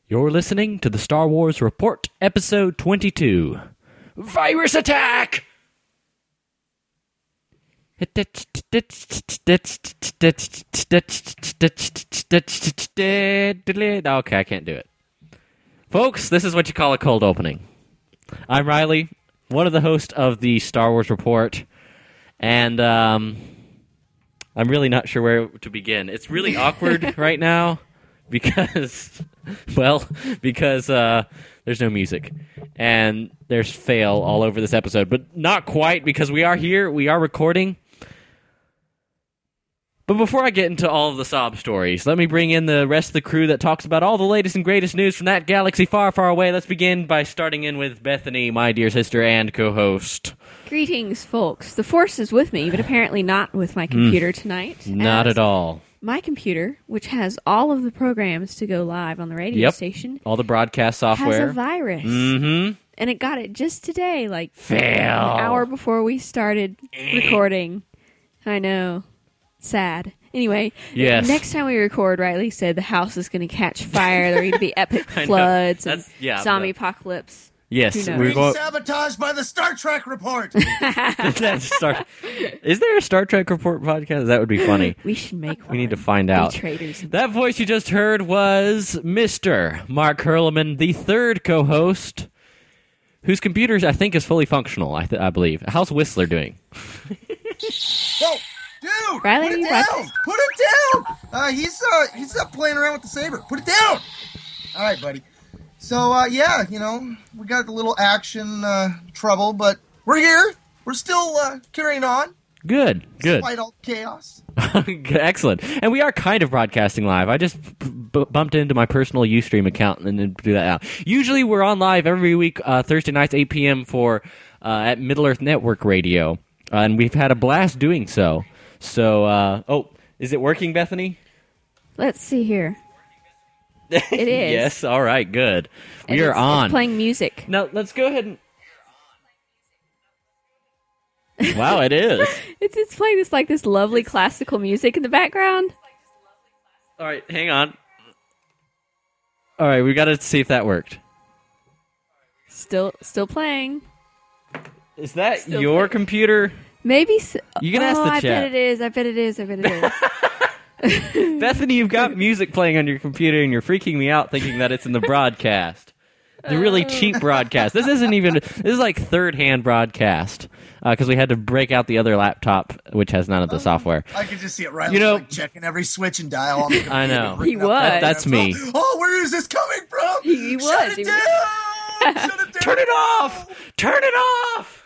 You're listening to the Star Wars Report, Episode 22. Virus Attack! Okay, I can't do it. Folks, this is what you call a cold opening. I'm Riley, one of the hosts of the Star Wars Report, and I'm really not sure where to begin. It's really awkward right now because there's no music, and there's fail all over this episode, but not quite because we are here, we are recording. But before I get into all of the sob stories, let me bring in the rest of the crew that talks about all the latest and greatest news from that galaxy far, far away. Let's begin by starting in with Bethany, my dear sister and co-host. Greetings, folks. The Force is with me, but apparently not with my computer tonight. Not at all. My computer, which has all of the programs to go live on the radio station, all the broadcast software, has a virus. Mm-hmm. And it got it just today, like fail. An hour before we started recording. I know. Sad. Anyway, next time we record, Riley said the house is going to catch fire. There are going to be epic floods and zombie apocalypse. Yes, we're being sabotaged by the Star Trek report. Is there a Star Trek report podcast? That would be funny. We should make one. We need to find out. That voice you just heard was Mr. Mark Hurleman, the third co-host, whose computer I think is fully functional. I believe. How's Whistler doing? Whoa. Dude, Riley, put it down! Put it down! He's not playing around with the saber. Put it down! All right, buddy. So, we got a little action trouble, but we're here. We're still carrying on. Good. Despite all chaos. Excellent. And we are kind of broadcasting live. I just bumped into my personal Ustream account and then do that now. Usually we're on live every week, Thursday nights, 8 p.m. at Middle Earth Network Radio. And we've had a blast doing so. So, is it working, Bethany? Let's see here. It is. Yes, all right, good. We are on. It's playing music. Now, let's go ahead and... Wow, it is. It's playing this lovely classical music in the background. All right, hang on. All right, we got to see if that worked. Still playing. Is that your computer? Maybe so. You can ask the chat. I bet it is. Bethany, you've got music playing on your computer, and you're freaking me out thinking that it's in the broadcast. The really cheap broadcast. This is like third-hand broadcast, because we had to break out the other laptop, which has none of the software. I could just see it right checking every switch and dial on the computer. I know. He was. That's me. Oh, where is this coming from? He was. Shut it down! Shut it down! Turn it off! Turn it off!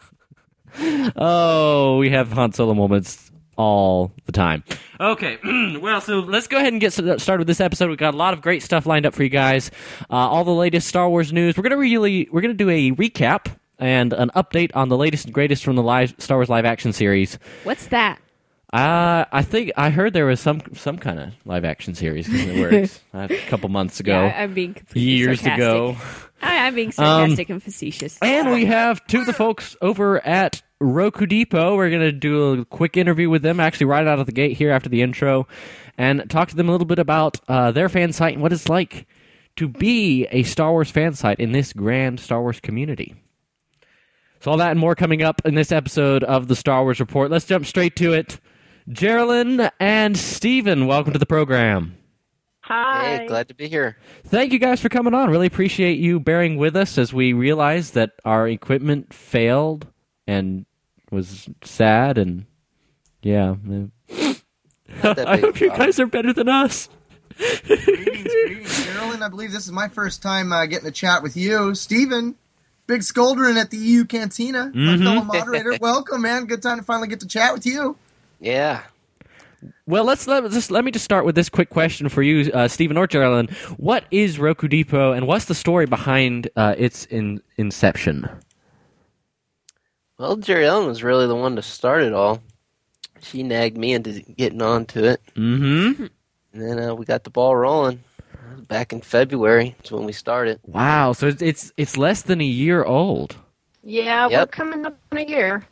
Oh, we have Han Solo moments all the time. Okay, well, so let's go ahead and get started with this episode. We've got a lot of great stuff lined up for you guys. All the latest Star Wars news. We're gonna do a recap and an update on the latest and greatest from the Star Wars live action series. What's that? I think I heard there was some kind of live action series in the works a couple months ago. Yeah, I'm being completely years sarcastic. ago. I'm being sarcastic and facetious. And we have two of the folks over at Roku Depot. We're going to do a quick interview with them, actually right out of the gate here after the intro, and talk to them a little bit about their fan site and what it's like to be a Star Wars fan site in this grand Star Wars community. So all that and more coming up in this episode of the Star Wars Report. Let's jump straight to it. Geraldine and Steven, welcome to the program. Hi. Hey, glad to be here. Thank you guys for coming on. Really appreciate you bearing with us as we realized that our equipment failed and was sad, and I hope you guys are better than us. Greetings, Geraldine. I believe this is my first time getting to chat with you. Steven, Big Scoldrin at the EU Cantina, my fellow moderator. Welcome, man. Good time to finally get to chat with you. Yeah. Well, let me just start with this quick question for you, Steven or Geraldine. What is Roku Depot, and what's the story behind its inception? Well, Jerry Ellen was really the one to start it all. She nagged me into getting onto it. Mm-hmm. And then we got the ball rolling. Back in February is when we started. Wow, so it's less than a year old. Yeah, we're coming up in a year.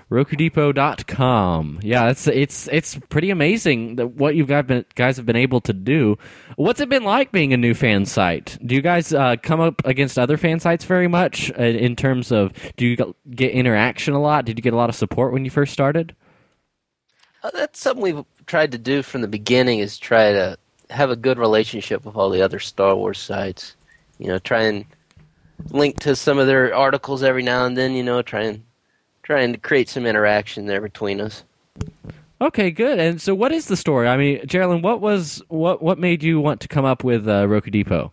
RokuDepot.com. Yeah, it's pretty amazing what you guys have been able to do. What's it been like being a new fan site? Do you guys come up against other fan sites very much in terms of, do you get interaction a lot? Did you get a lot of support when you first started? That's something we've tried to do from the beginning, is try to have a good relationship with all the other Star Wars sites. Try and link to some of their articles every now and then, trying to create some interaction there between us. Okay, good. And so what is the story? I mean, Geraldine, what made you want to come up with Roku Depot?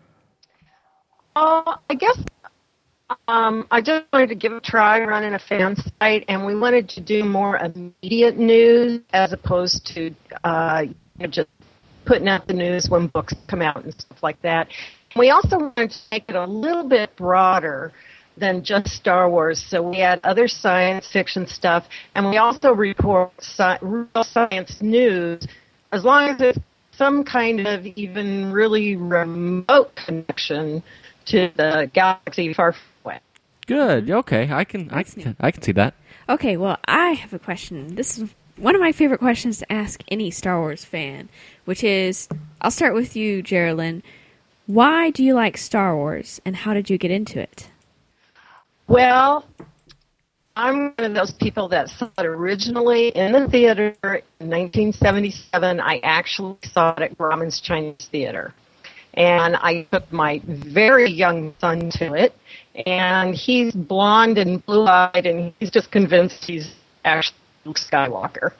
I guess I just wanted to give a try running a fan site, and we wanted to do more immediate news as opposed to just putting out the news when books come out and stuff like that. We also wanted to make it a little bit broader than just Star Wars, so we had other science fiction stuff, and we also report real science news, as long as there's some kind of even really remote connection to the galaxy far away. Good. Okay, I can see that. Okay, well, I have a question. This is one of my favorite questions to ask any Star Wars fan, which is, I'll start with you, Geraldine. Why do you like Star Wars, and how did you get into it? Well, I'm one of those people that saw it originally in the theater in 1977. I actually saw it at Grauman's Chinese Theater. And I took my very young son to it. And he's blonde and blue-eyed, and he's just convinced he's actually Luke Skywalker.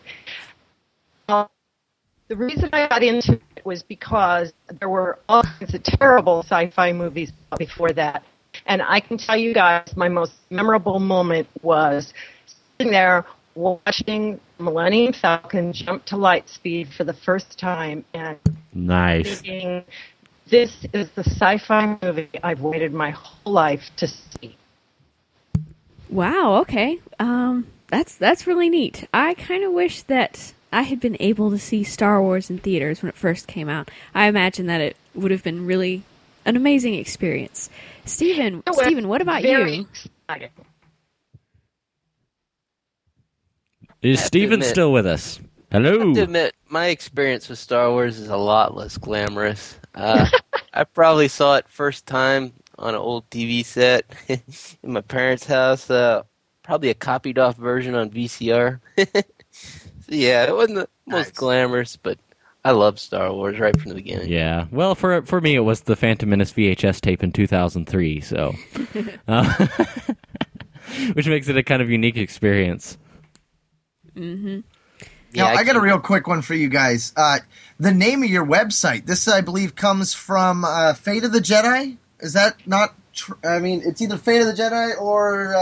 The reason I got into it was because there were all kinds of terrible sci-fi movies before that. And I can tell you guys, my most memorable moment was sitting there watching Millennium Falcon jump to light speed for the first time and thinking, this is the sci-fi movie I've waited my whole life to see. Wow, okay. That's really neat. I kind of wish that I had been able to see Star Wars in theaters when it first came out. I imagine that it would have been really an amazing experience. Stephen, what about you? Exciting. Is Stephen still with us? Hello. I have to admit, my experience with Star Wars is a lot less glamorous. I probably saw it first time on an old TV set in my parents' house. Probably a copied off version on VCR. So yeah, it wasn't the most glamorous, but I love Star Wars right from the beginning. Yeah. Well, for me, it was the Phantom Menace VHS tape in 2003, so which makes it a kind of unique experience. Mm-hmm. Yeah, I got a real quick one for you guys. The name of your website, this I believe comes from Fate of the Jedi. Is that not? I mean, it's either Fate of the Jedi or.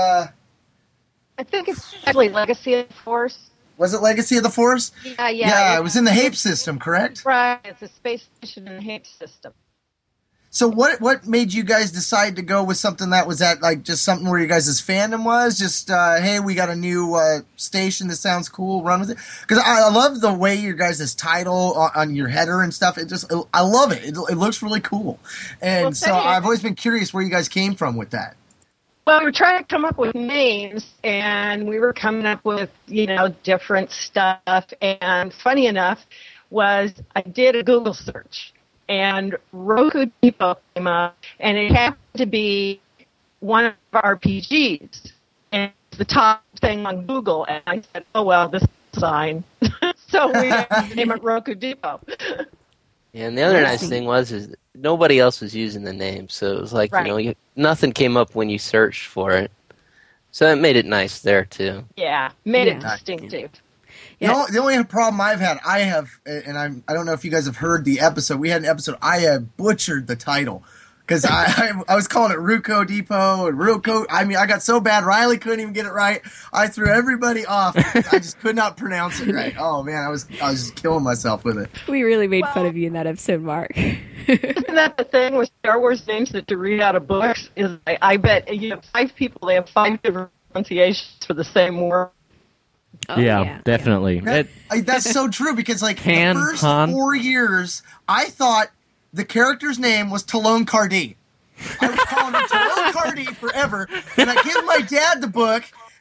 I think it's actually Legacy of the Force. Was it Legacy of the Force? Yeah. Yeah, it was in the HAPE system, correct? Right, it's a space station in the HAPE system. So what made you guys decide to go with something that was at, like, just something where you guys' fandom was? Just, hey, we got a new station that sounds cool, run with it? Because I love the way your guys' title on your header and stuff. I love it. It looks really cool. And so I've always been curious where you guys came from with that. Well, we were trying to come up with names, and we were coming up with, different stuff. And funny enough was I did a Google search, and Roku Depot came up, and it happened to be one of our RPGs. And it's the top thing on Google, and I said, oh, well, this is a sign. So we named it Roku Depot. Yeah, and the other nice thing is that nobody else was using the name, so it was like, nothing came up when you searched for it. So it made it nice there, too. Yeah, made it distinctive. Yeah. The only problem I don't know if you guys have heard the episode. We had an episode, I have butchered the title. Because I was calling it Ruko Depot and Ruko. I mean, I got so bad, Riley couldn't even get it right. I threw everybody off. I just could not pronounce it right. Oh, man, I was just killing myself with it. We really made fun of you in that episode, Mark. Isn't that the thing with Star Wars names that to read out of books? I bet five people, they have five different pronunciations for the same word. Oh, yeah, definitely. That's so true because, like, the first 4 years, I thought the character's name was Talon Cardi. I was calling him Talon Cardi forever, and I gave my dad the book,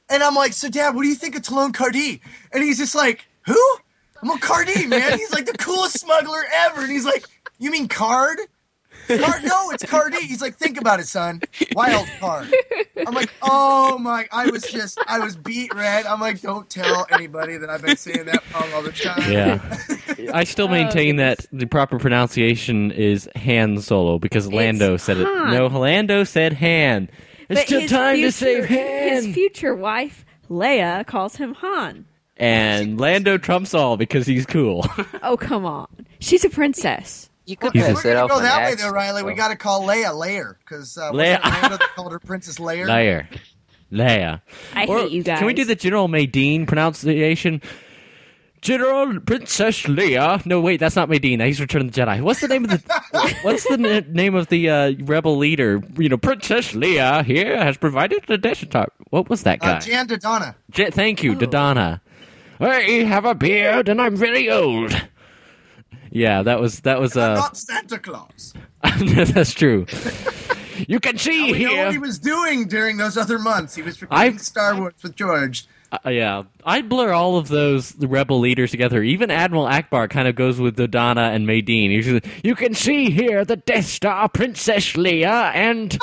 And I'm like, so Dad, what do you think of Talon Cardi? And he's just like, who? I'm like, Cardi, man. He's like the coolest smuggler ever. And he's like, you mean Card? No, it's Cardi. He's like, think about it, son. Wild card. I'm like, oh my, I was beat red. I'm like, don't tell anybody that I've been saying that wrong all the time. Yeah. I still maintain that the proper pronunciation is Han Solo because Lando said it. No, Lando said Han. It's still time to save Han. His future wife, Leia, calls him Han. And Lando trumps all because he's cool. Oh, come on. She's a princess. You could If pass we're that gonna off go on that way, Axe, though, Riley. We got to call Leia Lair because Leia. Lando called her Princess Lair. Leia. I hate you guys. Can we do the General Madine pronunciation? General Princess Leia. No, wait, that's not Madine. He's Return of the Jedi. What's the name of the name of the rebel leader? Princess Leia here has provided the Death Star. What was that guy? Jan Dodonna. Thank you, Dodonna. I have a beard and I'm very old. Yeah, that was. I'm not Santa Claus. That's true. You can see We here. know what he was doing during those other months. He was recording Star Wars with George. Yeah, I'd blur all of the rebel leaders together. Even Admiral Akbar kind of goes with Dodonna and Madine. Usually, you can see here the Death Star, Princess Leia, and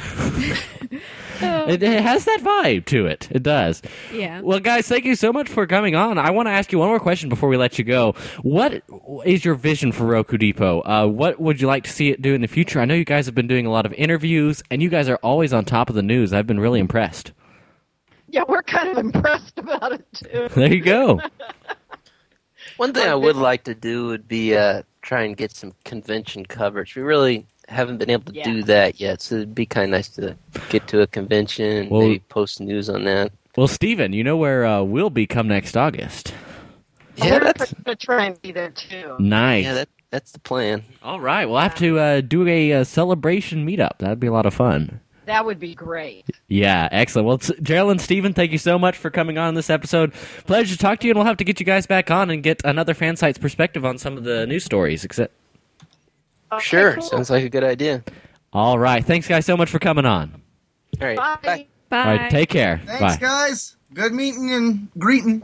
it has that vibe to it. It does. Yeah. Well, guys, thank you so much for coming on. I want to ask you one more question before we let you go. What is your vision for Roku Depot? What would you like to see it do in the future? I know you guys have been doing a lot of interviews, and you guys are always on top of the news. I've been really impressed. Yeah, we're kind of impressed about it, too. There you go. One thing I would like to do would be try and get some convention coverage. We really haven't been able to do that yet, so it'd be kind of nice to get to a convention and maybe post news on that. Well, Steven, you know where we'll be come next August. Yeah, We're going to try and be there, too. Nice. Yeah, that's the plan. All right, we'll have to do a celebration meetup. That'd be a lot of fun. That would be great. Yeah, excellent. Well, Gerald and Steven, thank you so much for coming on this episode. Pleasure to talk to you, and we'll have to get you guys back on and get another fan site's perspective on some of the news stories. Okay, Sure, cool. sounds like a good idea. All right, thanks, guys, so much for coming on. All right, Bye. bye. Bye. All right, take care. Thanks, Bye. guys. Good meeting and greeting.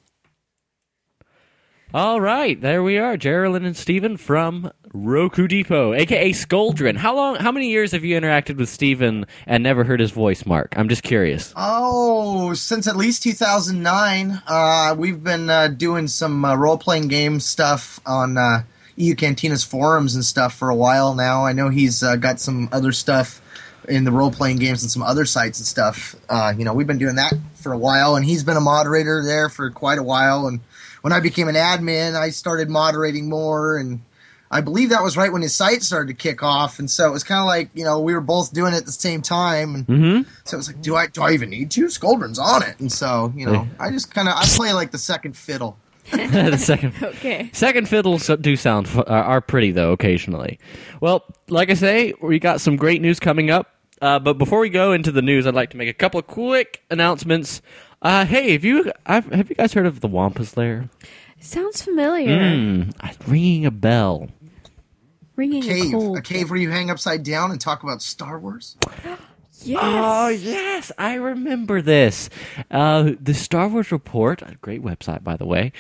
All right, there we are, Geraldine and Steven from Roku Depot, a.k.a. Skoldrin. How many years have you interacted with Steven and never heard his voice, Mark? I'm just curious. Oh, since at least 2009. We've been doing some role-playing game stuff on EU Cantina's forums and stuff for a while now. I know he's got some other stuff in the role-playing games and some other sites and stuff. We've been doing that for a while, and he's been a moderator there for quite a while. And when I became an admin, I started moderating more, and I believe that was right when his site started to kick off. And so it was kind of like, we were both doing it at the same time. And so it was like, do I even need to? Skoldrin's on it. And so, I just I play like the second fiddle. The second fiddles do sound are pretty though occasionally. Well, like I say, we got some great news coming up. But before we go into the news, I'd like to make a couple of quick announcements. Hey, have you guys heard of the Wampus Lair? Sounds familiar. Ringing a bell. Ringing A cave where you hang upside down and talk about Star Wars. Yes. Oh, yes, I remember this. The Star Wars Report, a great website, by the way,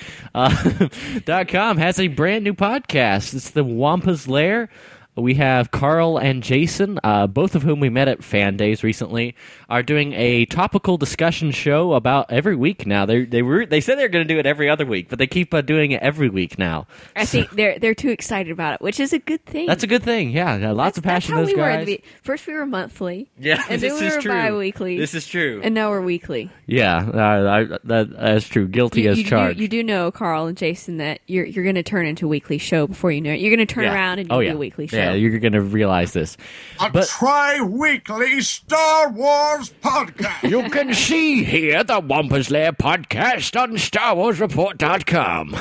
.com has a brand new podcast. It's the Wampus Lair. We have Carl and Jason, both of whom we met at Fan Days recently, are doing a topical discussion show about every week now. They said they were going to do it every other week, but they keep doing it every week now. I think they're too excited about it, which is a good thing. That's a good thing. Yeah, lots of passion. That's how those we guys. were. First we were monthly. Yeah, and then we were bi-weekly. This is true. And now we're weekly. Yeah, that's true. Guilty as charged. You do know, Carl and Jason, that you're going to turn into a weekly show before you know it. You're going to turn around and do a weekly show. Yeah, you're going to realize this. A tri-weekly Star Wars podcast. You can see here the Wampus Lair podcast on StarWarsReport.com.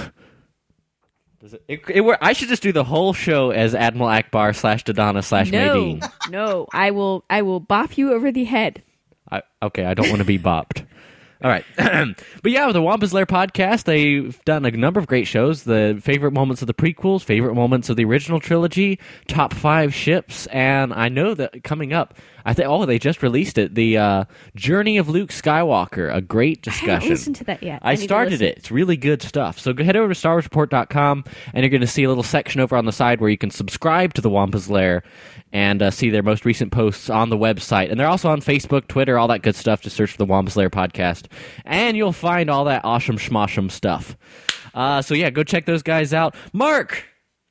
I should just do the whole show as Admiral Akbar / Dodonna / Madine. No, I will bop you over the head. Okay, I don't want to be bopped. All right. But yeah, with the Wampa's Lair podcast, they've done a number of great shows. The favorite moments of the prequels, favorite moments of the original trilogy, top 5 ships, and I know that coming up, they just released it, the Journey of Luke Skywalker, a great discussion. I haven't listened to that yet. I started it. It's really good stuff. So go head over to StarWarsReport.com, and you're going to see a little section over on the side where you can subscribe to the Wampa's Lair and see their most recent posts on the website. And they're also on Facebook, Twitter, all that good stuff. Just search for the Wampa's Lair podcast, and you'll find all that awesome schmoshum stuff. So yeah, go check those guys out. Mark,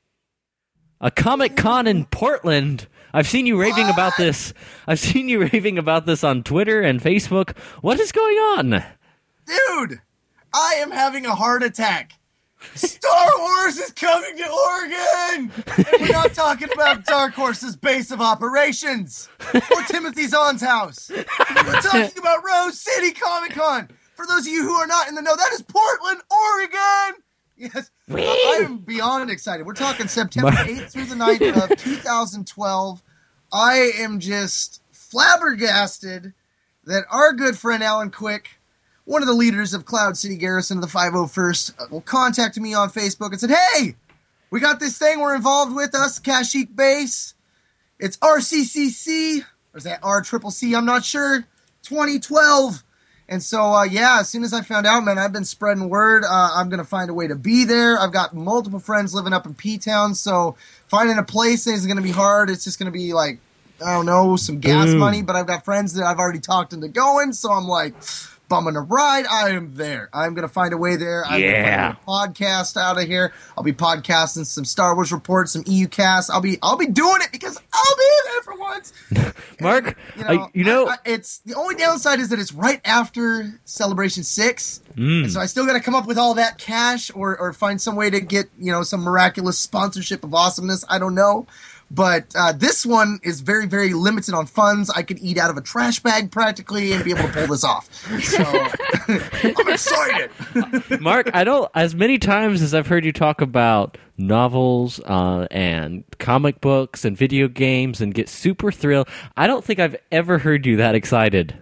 a Comic-Con in Portland. I've seen you raving about this. I've seen you raving about this on Twitter and Facebook. What is going on? Dude, I am having a heart attack. Star Wars is coming to Oregon! And we're not talking about Dark Horse's base of operations or Timothy Zahn's house. We're talking about Rose City Comic-Con. For those of you who are not in the know, that is Portland, Oregon! Yes, I am beyond excited. We're talking September 8th through the 9th of 2012. I am just flabbergasted that our good friend Alan Quick, one of the leaders of Cloud City Garrison of the 501st, contacted me on Facebook and said, hey, we got this thing we're involved with, us, Kashyyyk Base. It's RCCC, or is that RCCC? I'm not sure. 2012. And so, as soon as I found out, man, I've been spreading word. I'm going to find a way to be there. I've got multiple friends living up in P-Town, so finding a place isn't going to be hard. It's just going to be like, I don't know, some gas money, but I've got friends that I've already talked into going, so I'm like, bumming a ride. I am there. I'm going to find a way there. I'm going to find a podcast out of here. I'll be podcasting some Star Wars reports, some EU casts. I'll be doing it because I'll be there for once. Mark, it's the only downside is that it's right after Celebration 6. And so I still got to come up with all that cash or find some way to get, some miraculous sponsorship of awesomeness. I don't know. But this one is very, very limited on funds. I could eat out of a trash bag practically and be able to pull this off. So I'm excited. Mark, as many times as I've heard you talk about novels and comic books and video games and get super thrilled, I don't think I've ever heard you that excited.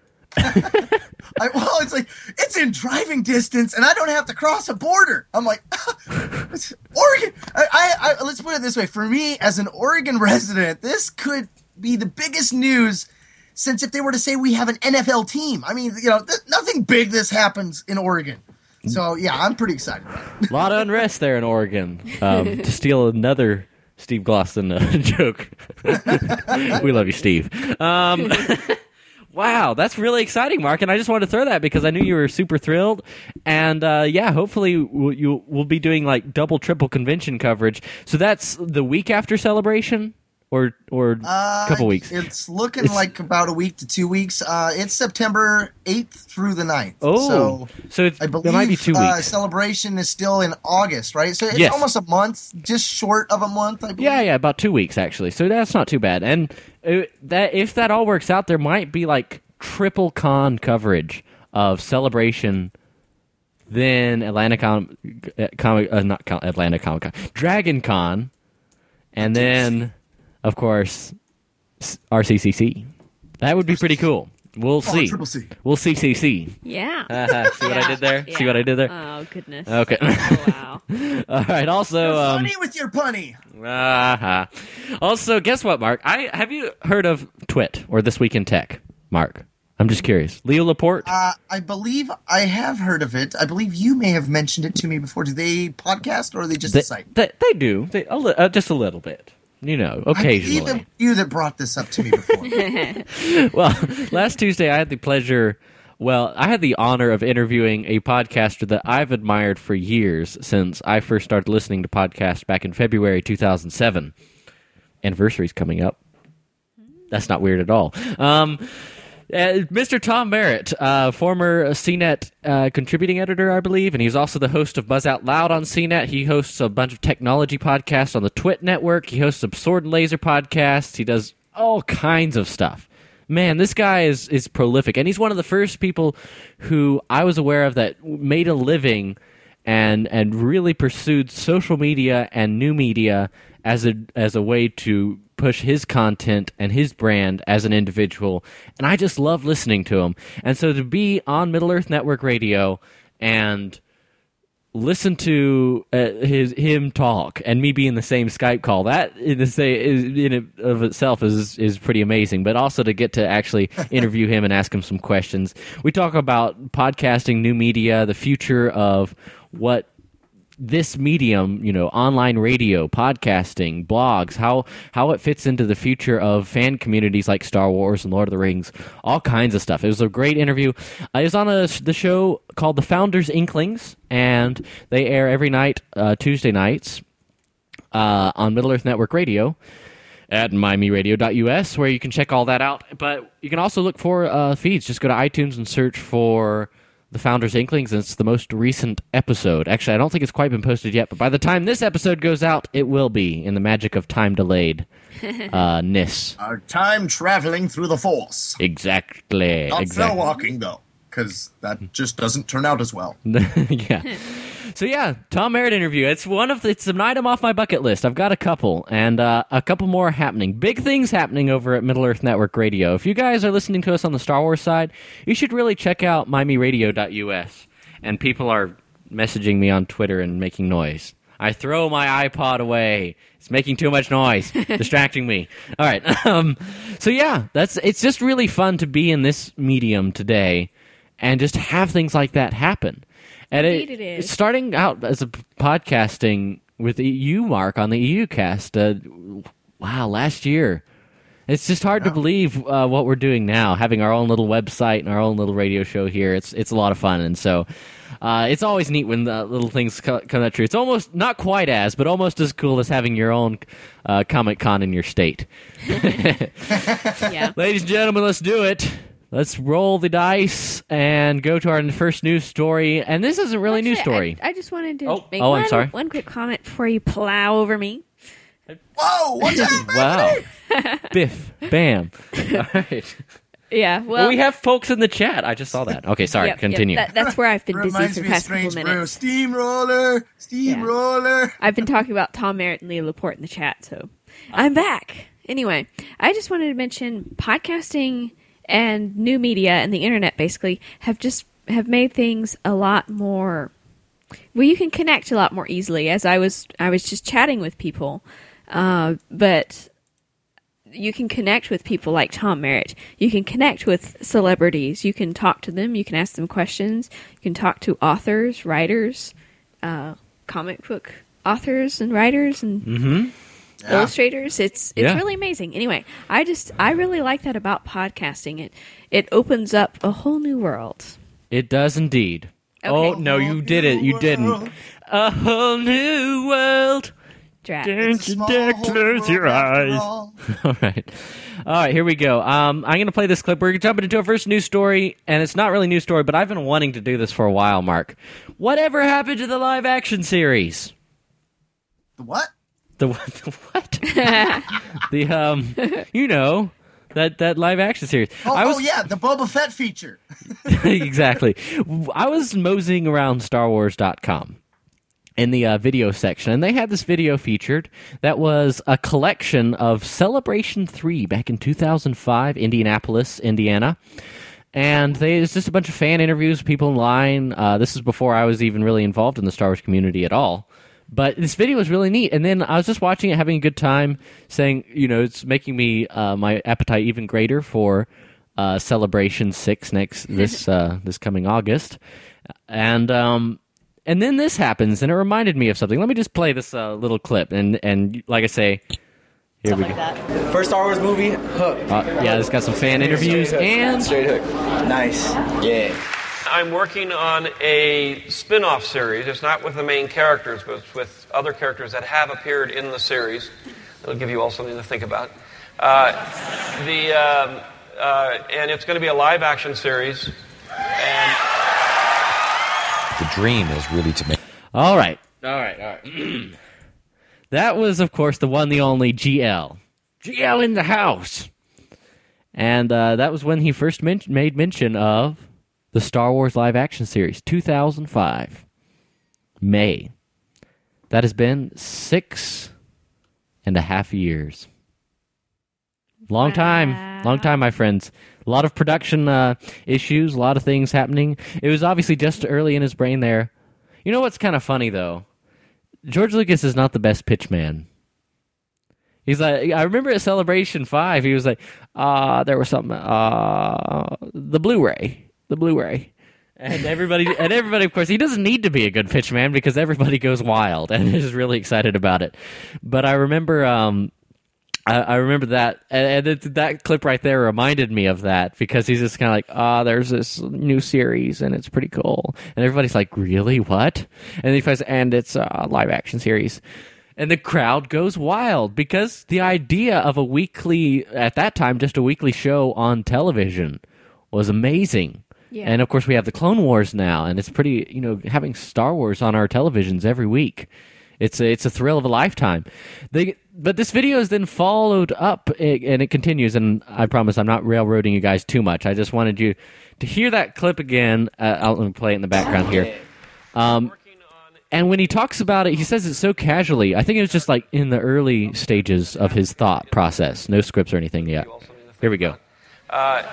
It's like, it's in driving distance, and I don't have to cross a border. I'm like, Oregon. Let's put it this way. For me, as an Oregon resident, this could be the biggest news since if they were to say we have an NFL team. I mean, nothing big this happens in Oregon. So, yeah, I'm pretty excited about it. A lot of unrest there in Oregon. To steal another Steve Glosson joke. We love you, Steve. Wow, that's really exciting, Mark, and I just wanted to throw that because I knew you were super thrilled, and hopefully we'll be doing like double, triple convention coverage. So that's the week after Celebration, or a couple weeks? It's looking like about a week to 2 weeks. It's September 8th through the 9th. Oh, so I believe it might be 2 weeks. Celebration is still in August, right? So it's almost a month, just short of a month, I believe. Yeah, about 2 weeks, actually. So that's not too bad. And if that all works out, there might be like triple con coverage of Celebration, then Atlanta Atlanta Comic Con, Dragon Con, and then, of course, RCCC. That would be pretty cool. We'll see. Triple C. We'll see CC. Yeah. See what I did there? Yeah. See what I did there? Oh, goodness. Okay. Oh, wow. All right. Also, funny with your punny. Also, guess what, Mark? Have you heard of Twit or This Week in Tech, Mark? I'm just curious. Leo Laporte? I believe I have heard of it. I believe you may have mentioned it to me before. Do they podcast or are they just a site? They do. Just a little bit. Occasionally. I believe it was you that brought this up to me before. Well, last Tuesday I had the honor of interviewing a podcaster that I've admired for years since I first started listening to podcasts back in February 2007. Anniversary's coming up. That's not weird at all. Mr. Tom Merritt, former CNET contributing editor, I believe, and he's also the host of Buzz Out Loud on CNET. He hosts a bunch of technology podcasts on the Twit Network. He hosts a Sword and Laser podcast. He does all kinds of stuff. Man, this guy is prolific, and he's one of the first people who I was aware of that made a living and really pursued social media and new media as a way to push his content and his brand as an individual, and I just love listening to him. And so to be on Middle Earth Network Radio and listen to him talk and me be in the same Skype call, that in of itself is pretty amazing. But also to get to actually interview him and ask him some questions. We talk about podcasting, new media, the future of what this medium, online radio, podcasting, blogs, how it fits into the future of fan communities like Star Wars and Lord of the Rings, all kinds of stuff. It was a great interview. It was on the show called The Founders Inklings, and they air every night, Tuesday nights, on Middle Earth Network Radio at miamiradio.us, where you can check all that out. But you can also look for feeds. Just go to iTunes and search for The Founders Inklings, and it's the most recent episode. Actually, I don't think it's quite been posted yet, but by the time this episode goes out, it will be, in the magic of time-delayed-ness. Time traveling through the Force. Exactly. Not spell walking, though, because that just doesn't turn out as well. Yeah. So yeah, Tom Merritt interview. It's an item off my bucket list. I've got a couple, and a couple more happening. Big things happening over at Middle Earth Network Radio. If you guys are listening to us on the Star Wars side, you should really check out miamiradio.us. And people are messaging me on Twitter and making noise. I throw my iPod away. It's making too much noise, distracting me. All right. So yeah, it's just really fun to be in this medium today and just have things like that happen. And Indeed it is. Starting out as a podcasting with you, Mark, on the EUcast, last year. It's just hard to believe what we're doing now, having our own little website and our own little radio show here. It's a lot of fun, and so it's always neat when the little things come out true. It's almost not quite but almost as cool as having your own Comic-Con in your state. Yeah. Ladies and gentlemen, let's do it. Let's roll the dice and go to our first news story. And this isn't really a news story. I just wanted to make I'm sorry. one quick comment before you plow over me. Whoa, what's happening? Wow. Biff. Bam. All right. Yeah, well... we have folks in the chat. I just saw that. Okay, sorry. Continue. That's where I've been busy Reminds for the me of past couple Strange minutes. Brew. Steamroller. I've been talking about Tom Merritt and Leah Laporte in the chat, so I'm back. Anyway, I just wanted to mention podcasting and new media and the internet basically have made things a lot more. Well, you can connect a lot more easily. As I was just chatting with people, but you can connect with people like Tom Merritt. You can connect with celebrities. You can talk to them. You can ask them questions. You can talk to authors, writers, comic book authors and writers, and illustrators. It's really amazing. Anyway, I really like that about podcasting. It opens up a whole new world. It does indeed. Okay. Oh no, you did it. You didn't. A whole new world. Draft. Don't you dare close your eyes. All right, here we go. I'm going to play this clip. We're jumping into our first news story, and it's not really a news story, but I've been wanting to do this for a while, Mark. Whatever happened to the live-action series? The what? The what? That live-action series. The Boba Fett feature. Exactly. I was moseying around StarWars.com. in the video section, and they had this video featured that was a collection of Celebration 3 back in 2005, Indianapolis, Indiana. And it's just a bunch of fan interviews, people in line. This is before I was even really involved in the Star Wars community at all. But this video was really neat. And then I was just watching it, having a good time, saying, it's making me my appetite even greater for Celebration 6 this coming August. And then this happens, and it reminded me of something. Let me just play this little clip, and like I say, here we go. Like first Star Wars movie, Hook. It's got some fan interviews and straight Hook. Nice, yeah. I'm working on a spin-off series. It's not with the main characters, but it's with other characters that have appeared in the series. It'll give you all something to think about. And it's going to be a live-action series. And the dream is really to make... All right. That was, of course, the one, the only GL. GL in the house. And that was when he first made mention of the Star Wars live-action series, 2005. May. That has been 6 2.5 years. Long time, my friends. A lot of production issues, a lot of things happening. It was obviously just early in his brain there. You know what's kind of funny, though? George Lucas is not the best pitch man. He's like, I remember at Celebration 5, he was like, there was something, the Blu-ray. And everybody, of course, he doesn't need to be a good pitch man because everybody goes wild and is really excited about it. But I remember, I remember that, and that clip right there reminded me of that because he's just kind of like, there's this new series and it's pretty cool, and everybody's like, really, what? And he says, and it's a live action series, and the crowd goes wild because the idea of a weekly, at that time, just a weekly show on television was amazing. Yeah. And of course, we have the Clone Wars now, and it's pretty, having Star Wars on our televisions every week. It's a thrill of a lifetime. But this video is then followed up, and it continues, and I promise I'm not railroading you guys too much. I just wanted you to hear that clip again. Let me play it in the background here. And when he talks about it, he says it so casually. I think it was just like in the early stages of his thought process. No scripts or anything yet. Here we go. And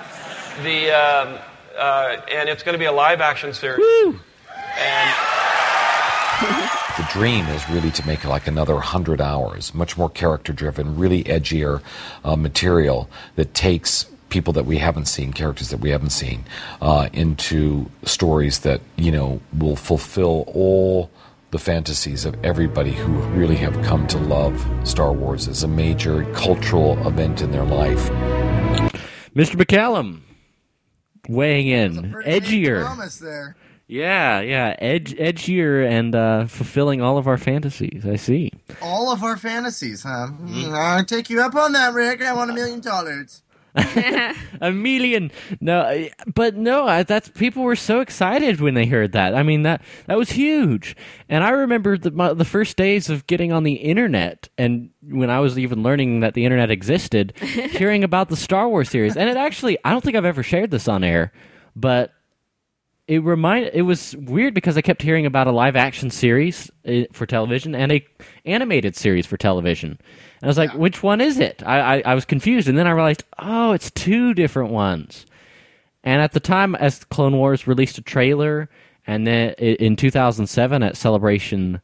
it's going to be a live-action series. Woo! And the dream is really to make like another 100 hours, much more character-driven, really edgier material that takes people that we haven't seen, characters that we haven't seen, into stories that, will fulfill all the fantasies of everybody who really have come to love Star Wars as a major cultural event in their life. Mr. McCallum, weighing in, edgier. Promise there. Yeah, edgier and fulfilling all of our fantasies. I see. All of our fantasies, huh? I'll take you up on that, Rick. I want $1 million. $1 million. No, but no, that's people were so excited when they heard that. I mean, that was huge. And I remember the first days of getting on the internet, and when I was even learning that the internet existed, hearing about the Star Wars series. And it actually, I don't think I've ever shared this on air, but it was weird because I kept hearing about a live action series for television and a animated series for television. And I was like, which one is it? I was confused, and then I realized, it's two different ones. And at the time, as Clone Wars released a trailer, and then in 2007 at Celebration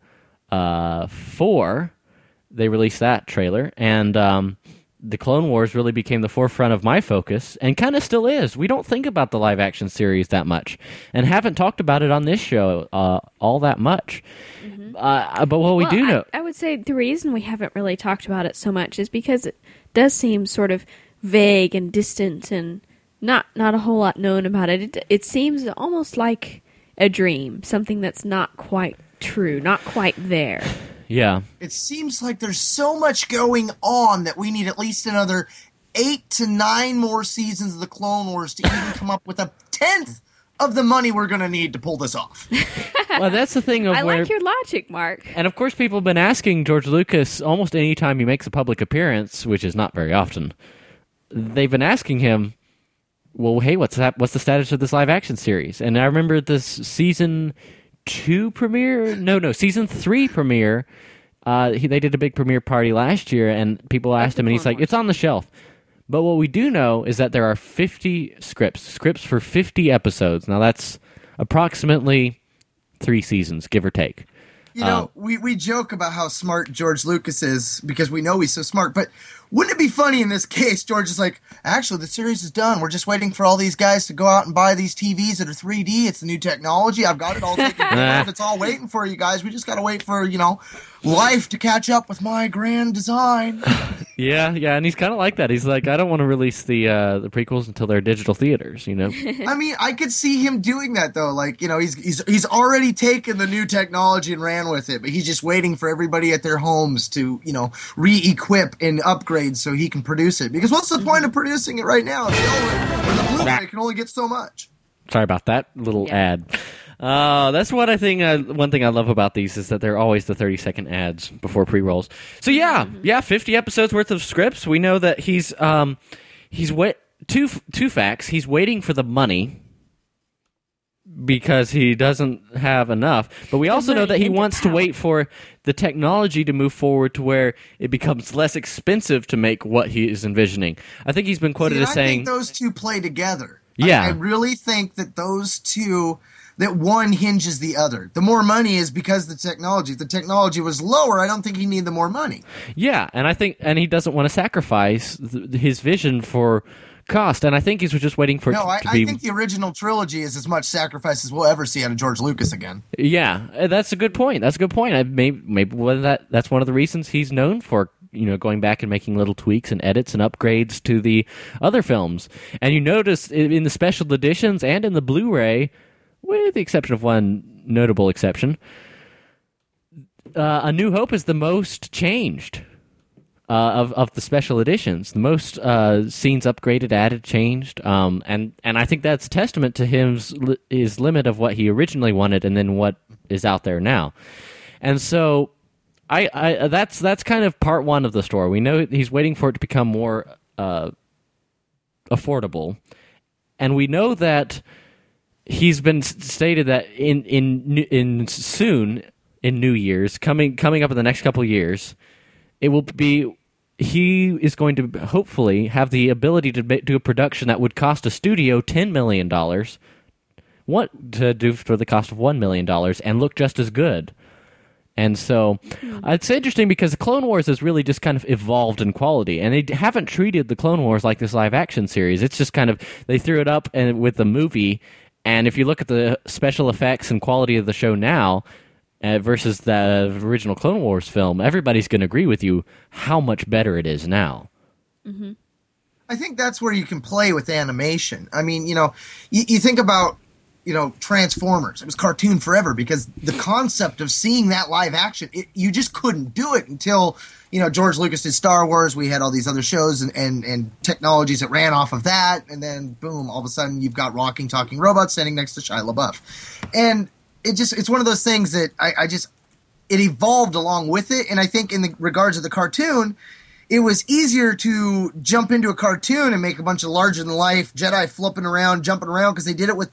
4, they released that trailer, and the Clone Wars really became the forefront of my focus, and kind of still is. We don't think about the live-action series that much, and haven't talked about it on this show all that much. Mm-hmm. But what we do know... I would say the reason we haven't really talked about it so much is because it does seem sort of vague and distant, and not a whole lot known about it. It seems almost like a dream, something that's not quite true, not quite there. Yeah. It seems like there's so much going on that we need at least another 8 to 9 more seasons of the Clone Wars to even come up with a 10th of the money we're going to need to pull this off. Well, that's the thing. I like your logic, Mark. And of course, people have been asking George Lucas almost any time he makes a public appearance, which is not very often. They've been asking him, well, hey, what's the status of this live-action series? And I remember this season 2 premiere? No, season 3 premiere. They did a big premiere party last year, and people asked him, and he's like, it's on the shelf. But what we do know is that there are 50 scripts for 50 episodes. Now, that's approximately 3 seasons, give or take. We joke about how smart George Lucas is because we know he's so smart, but wouldn't it be funny in this case, George is like, actually, the series is done. We're just waiting for all these guys to go out and buy these TVs that are 3D. It's the new technology. I've got it all taken care of. It's all waiting for you guys. We just got to wait for, life to catch up with my grand design. Yeah, and he's kind of like that. He's like, I don't want to release the prequels until they're digital theaters, I mean, I could see him doing that, though. Like, he's already taken the new technology and ran with it, but he's just waiting for everybody at their homes to, re-equip and upgrade so he can produce it. Because what's the point of producing it right now? The Blu-ray can only get so much. Sorry about that little ad. That's what I think. One thing I love about these is that they're always the 30-second ads before pre-rolls. So yeah, 50 episodes worth of scripts. We know that he's two facts. He's waiting for the money. because he doesn't have enough. But we also know that he wants to wait for the technology to move forward to where it becomes less expensive to make what he is envisioning. I think he's been quoted as saying... I think those two play together. Yeah. I really think that those two, that one hinges the other. The more money is because of the technology. If the technology was lower, I don't think he needed the more money. Yeah, and he doesn't want to sacrifice his vision for... cost, and I think he's just waiting for it to be... I think the original trilogy is as much sacrifice as we'll ever see out of George Lucas again. Yeah, that's a good point. That's that's one of the reasons he's known for, going back and making little tweaks and edits and upgrades to the other films. And you notice in the special editions and in the Blu-ray, with the exception of one notable exception, A New Hope is the most changed. Of the special editions, the most scenes upgraded, added, changed, and I think that's a testament to his limit of what he originally wanted, and then what is out there now. And so, that's kind of part one of the story. We know he's waiting for it to become more affordable, and we know that he's been stated that in soon in New Year's coming up in the next couple of years, it will be. He is going to hopefully have the ability to do a production that would cost a studio $10 million, what to do for the cost of $1 million, and look just as good. And so it's interesting because the Clone Wars has really just kind of evolved in quality, and they haven't treated the Clone Wars like this live-action series. It's just kind of, they threw it up with the movie, and if you look at the special effects and quality of the show now, versus the original Clone Wars film, everybody's going to agree with you how much better it is now. Mm-hmm. I think that's where you can play with animation. I mean, you think about, Transformers. It was cartoon forever because the concept of seeing that live action, you just couldn't do it until, George Lucas did Star Wars. We had all these other shows and technologies that ran off of that. And then, boom, all of a sudden you've got walking, talking robots standing next to Shia LaBeouf. And it's one of those things that it evolved along with it. And I think in the regards of the cartoon, it was easier to jump into a cartoon and make a bunch of larger than life Jedi flipping around, jumping around, because they did it with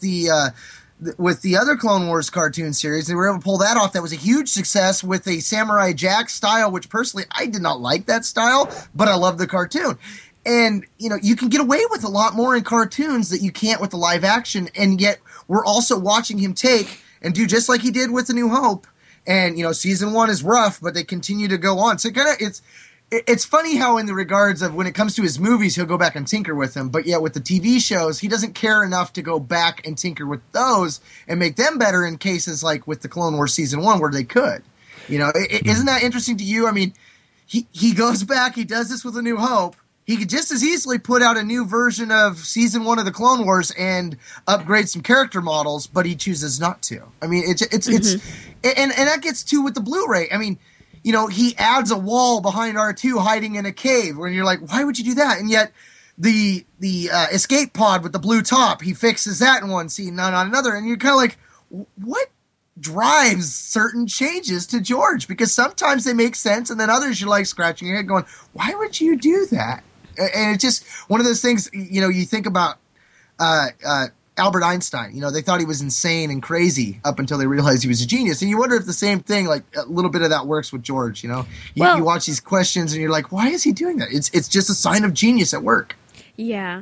the other Clone Wars cartoon series. They were able to pull that off. That was a huge success with a Samurai Jack style, which personally I did not like that style, but I love the cartoon. And, you can get away with a lot more in cartoons that you can't with the live action. And yet we're also watching him take and do just like he did with A New Hope. And, season 1 is rough, but they continue to go on. So it's funny how in the regards of when it comes to his movies, he'll go back and tinker with them. But yet with the TV shows, he doesn't care enough to go back and tinker with those and make them better in cases like with the Clone Wars season 1 where they could. Isn't that interesting to you? I mean, he goes back, he does this with A New Hope. He could just as easily put out a new version of Season 1 of the Clone Wars and upgrade some character models, but he chooses not to. I mean, it's and that gets to with the Blu-ray. I mean, he adds a wall behind R2 hiding in a cave, where you're like, why would you do that? And yet the escape pod with the blue top, he fixes that in one scene, not another. And you're kind of like, what drives certain changes to George? Because sometimes they make sense, and then others you're like scratching your head going, why would you do that? And it's just one of those things, you think about Albert Einstein. They thought he was insane and crazy up until they realized he was a genius. And you wonder if the same thing, like a little bit of that works with George, You watch these questions and you're like, why is he doing that? It's just a sign of genius at work. Yeah.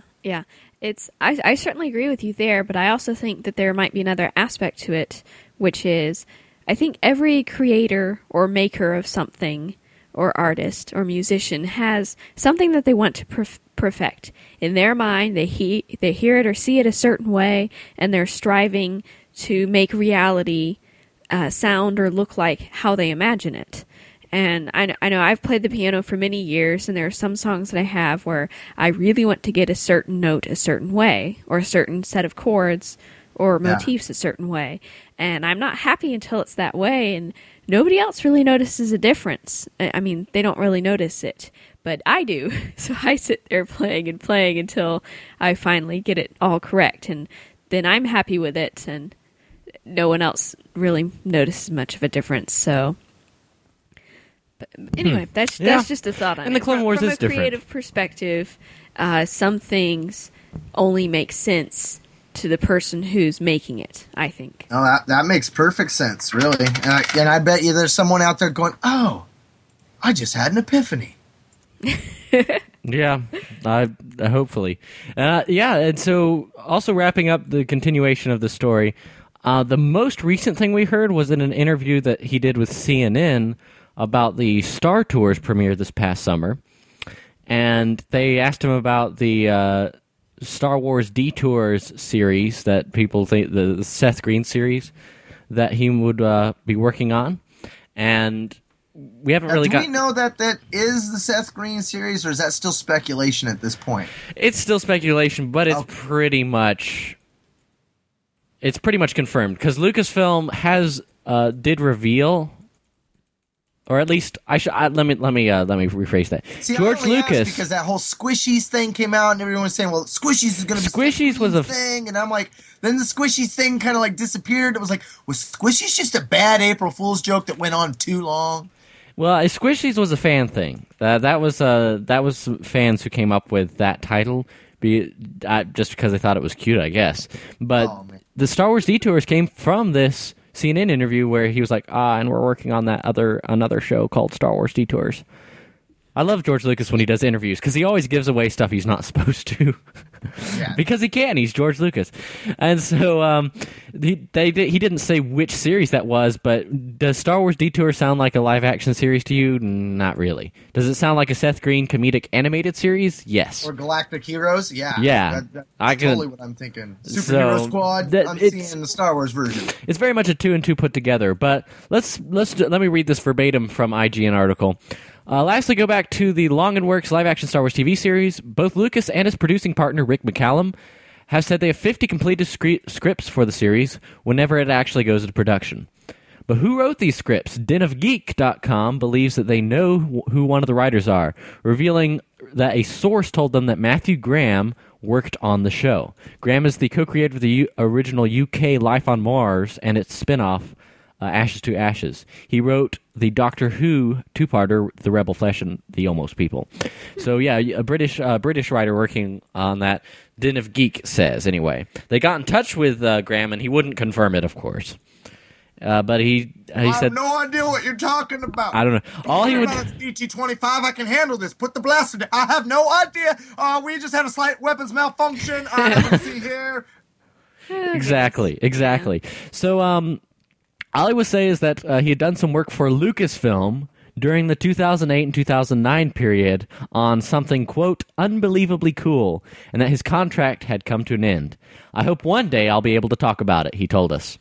I certainly agree with you there, but I also think that there might be another aspect to it, which is I think every creator or maker of something or artist or musician has something that they want to perfect. In their mind, they hear it or see it a certain way, and they're striving to make reality sound or look like how they imagine it. And I know I've played the piano for many years, and there are some songs that I have where I really want to get a certain note a certain way, or a certain set of chords or motifs a certain way. And I'm not happy until it's that way, and nobody else really notices a difference. I mean, they don't really notice it, but I do. So I sit there playing until I finally get it all correct, and then I'm happy with it, and no one else really notices much of a difference. So, but anyway, that's just a thought on it. And the Clone Wars is different. From a creative perspective, some things only make sense to the person who's making it, I think. Oh, that makes perfect sense, really. And I bet you there's someone out there going, oh, I just had an epiphany. Yeah, hopefully. And so also wrapping up the continuation of the story, the most recent thing we heard was in an interview that he did with CNN about the Star Tours premiere this past summer. And they asked him about the Star Wars Detours series that people think, the Seth Green series that he would be working on. And we haven't really got... Do we know that is the Seth Green series, or is that still speculation at this point? It's still speculation, but it's pretty much confirmed, because Lucasfilm did reveal, or at least let me rephrase that. See, George Lucas, because that whole Squishies thing came out, and everyone was saying, "Well, Squishies is going to be Squishies was a thing," and I'm like, then the Squishies thing kind of like disappeared. It was like, was Squishies just a bad April Fool's joke that went on too long? Well, Squishies was a fan thing. That was fans who came up with that title, just because they thought it was cute, I guess. But the Star Wars Detours came from this CNN interview where he was like, and we're working on another show called Star Wars Detours. I love George Lucas when he does interviews, because he always gives away stuff he's not supposed to. Yeah. Because he can. He's George Lucas. And so he didn't say which series that was, but does Star Wars Detour sound like a live-action series to you? Not really. Does it sound like a Seth Green comedic animated series? Yes. Or Galactic Heroes? Yeah. Yeah. That's totally what I'm thinking. Superhero Squad, I'm seeing the Star Wars version. It's very much a 2 and 2 put together, but let me read this verbatim from IGN article. Lastly, go back to the Long and Works live-action Star Wars TV series. Both Lucas and his producing partner, Rick McCallum, have said they have 50 completed scripts for the series whenever it actually goes into production. But who wrote these scripts? denofgeek.com believes that they know who one of the writers are, revealing that a source told them that Matthew Graham worked on the show. Graham is the co-creator of the original UK Life on Mars and its spin-off, Ashes to Ashes. He wrote the Doctor Who two-parter, The Rebel Flesh and the Almost People. So yeah, a British writer working on that. Den of Geek says anyway. They got in touch with Graham, and he wouldn't confirm it, of course. But he said, I have no idea what you're talking about. I don't know. All he would. It's DT-25. I can handle this. Put the blaster down. I have no idea. We just had a slight weapons malfunction. Let's see here. Exactly. So all I would say is that he had done some work for Lucasfilm during the 2008 and 2009 period on something, quote, unbelievably cool, and that his contract had come to an end. I hope one day I'll be able to talk about it, he told us.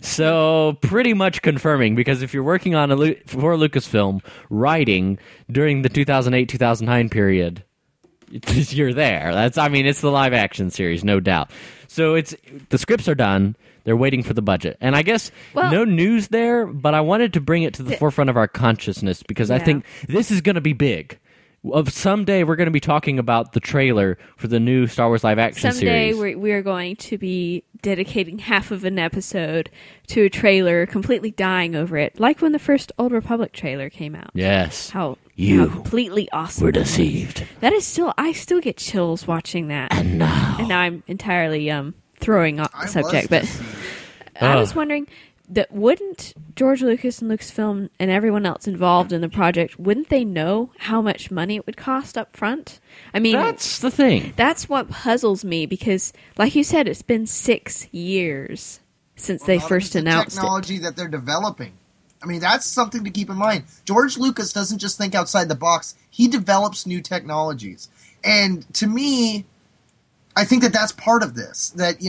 So pretty much confirming, because if you're working on for Lucasfilm writing during the 2008-2009 period, you're there. It's the live action series, no doubt. So the scripts are done. They're waiting for the budget. And I guess no news there, but I wanted to bring it to the forefront of our consciousness, because I think this is going to be big. Someday we're going to be talking about the trailer for the new Star Wars live action series. Someday we're going to be dedicating half of an episode to a trailer, completely dying over it, like when the first Old Republic trailer came out. Yes. How completely awesome. We're deceived. That is I still get chills watching that. And now I'm entirely throwing off the subject, but I was wondering that wouldn't George Lucas and Lucasfilm and everyone else involved in the project, wouldn't they know how much money it would cost up front? I mean, that's the thing. That's what puzzles me, because, like you said, it's been 6 years since they first announced technology that they're developing. I mean, that's something to keep in mind. George Lucas doesn't just think outside the box. He develops new technologies. And to me, I think that that's part of this. That,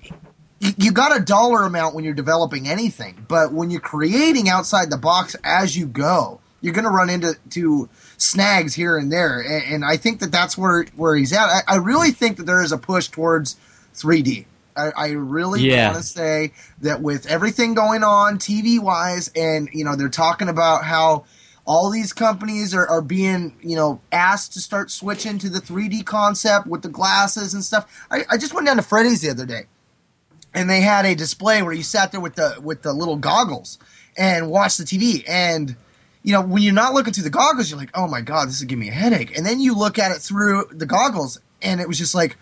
you got a dollar amount when you're developing anything, but when you're creating outside the box as you go, you're going to run into snags here and there. And I think that that's where he's at. I really think that there is a push towards 3D. I really want to say that with everything going on TV-wise, and, they're talking about how all these companies are being, asked to start switching to the 3D concept with the glasses and stuff. I just went down to Freddy's the other day, and they had a display where you sat there with the little goggles and watched the TV. And, when you're not looking through the goggles, you're like, oh my God, this is giving me a headache. And then you look at it through the goggles, and it was just like,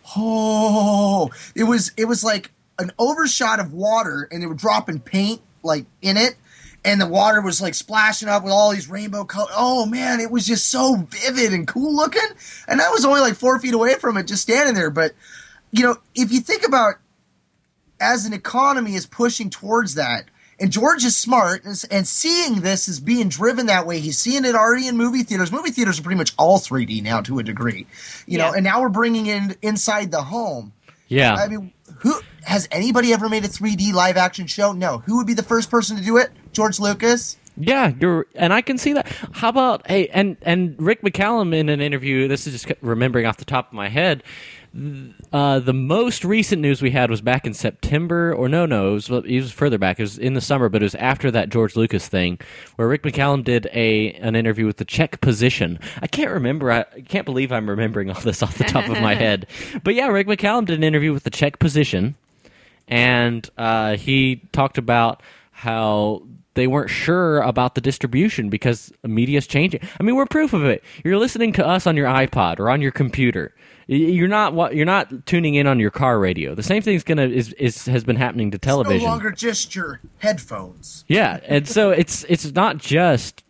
Oh, it was like an overshot of water, and they were dropping paint like in it, and the water was like splashing up with all these rainbow colors. Oh man, it was just so vivid and cool looking. And I was only like 4 feet away from it, just standing there. But if you think about as an economy is pushing towards that, and George is smart and seeing this as being driven that way. He's seeing it already in movie theaters. Movie theaters are pretty much all 3D now to a degree, you know. And now we're bringing in inside the home. Yeah, I mean, who has anybody ever made a 3D live action show? No. Who would be the first person to do it? George Lucas. Yeah, and I can see that. How about and Rick McCallum in an interview? This is just remembering off the top of my head. The most recent news we had was back in September, or no, it was further back. It was in the summer, but it was after that George Lucas thing, where Rick McCallum did an interview with the Czech Position. I can't remember. I can't believe I'm remembering all this off the top of my head. But yeah, Rick McCallum did an interview with the Czech Position, and he talked about how they weren't sure about the distribution because media's changing. I mean, we're proof of it. You're listening to us on your iPod or on your computer. You're not tuning in on your car radio. The same thing's has been happening to television. It's no longer just your headphones. Yeah, and so it's not just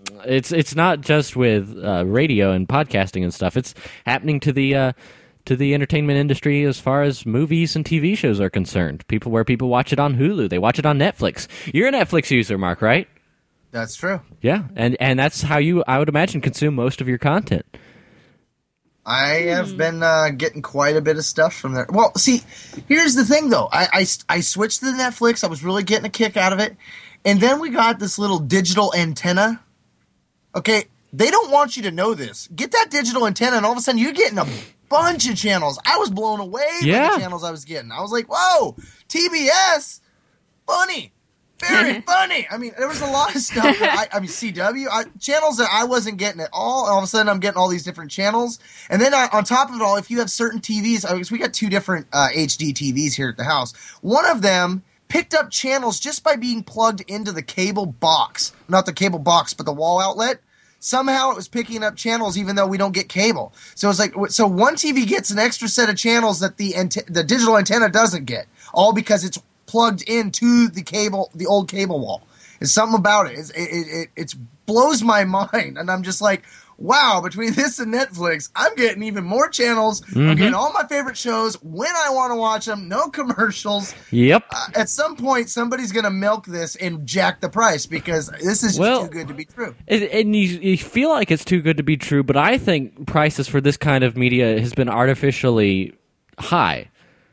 with radio and podcasting and stuff. It's happening to the entertainment industry as far as movies and TV shows are concerned. Where people watch it on Hulu, they watch it on Netflix. You're a Netflix user, Mark, right? That's true. Yeah, and that's how I would imagine, consume most of your content. I have been getting quite a bit of stuff from there. Well, see, here's the thing, though. I switched to Netflix. I was really getting a kick out of it. And then we got this little digital antenna. Okay, they don't want you to know this. Get that digital antenna, and all of a sudden you're getting a bunch of channels. I was blown away by the channels I was getting. I was like, whoa, TBS, funny. Very funny. I mean, there was a lot of stuff. CW channels that I wasn't getting at all. All of a sudden, I'm getting all these different channels. And then on top of it all, if you have certain TVs, we got 2 different HD TVs here at the house. One of them picked up channels just by being plugged into the cable box. Not the cable box, but the wall outlet. Somehow it was picking up channels even though we don't get cable. So it's like, so one TV gets an extra set of channels that the digital antenna doesn't get. All because it's plugged into the old cable wall. There's something about it. It blows my mind, and I'm just like, wow, between this and Netflix, I'm getting even more channels. Mm-hmm. I'm getting all my favorite shows when I want to watch them. No commercials. Yep. At some point, somebody's going to milk this and jack the price because this is just too good to be true. And you feel like it's too good to be true, but I think prices for this kind of media has been artificially high.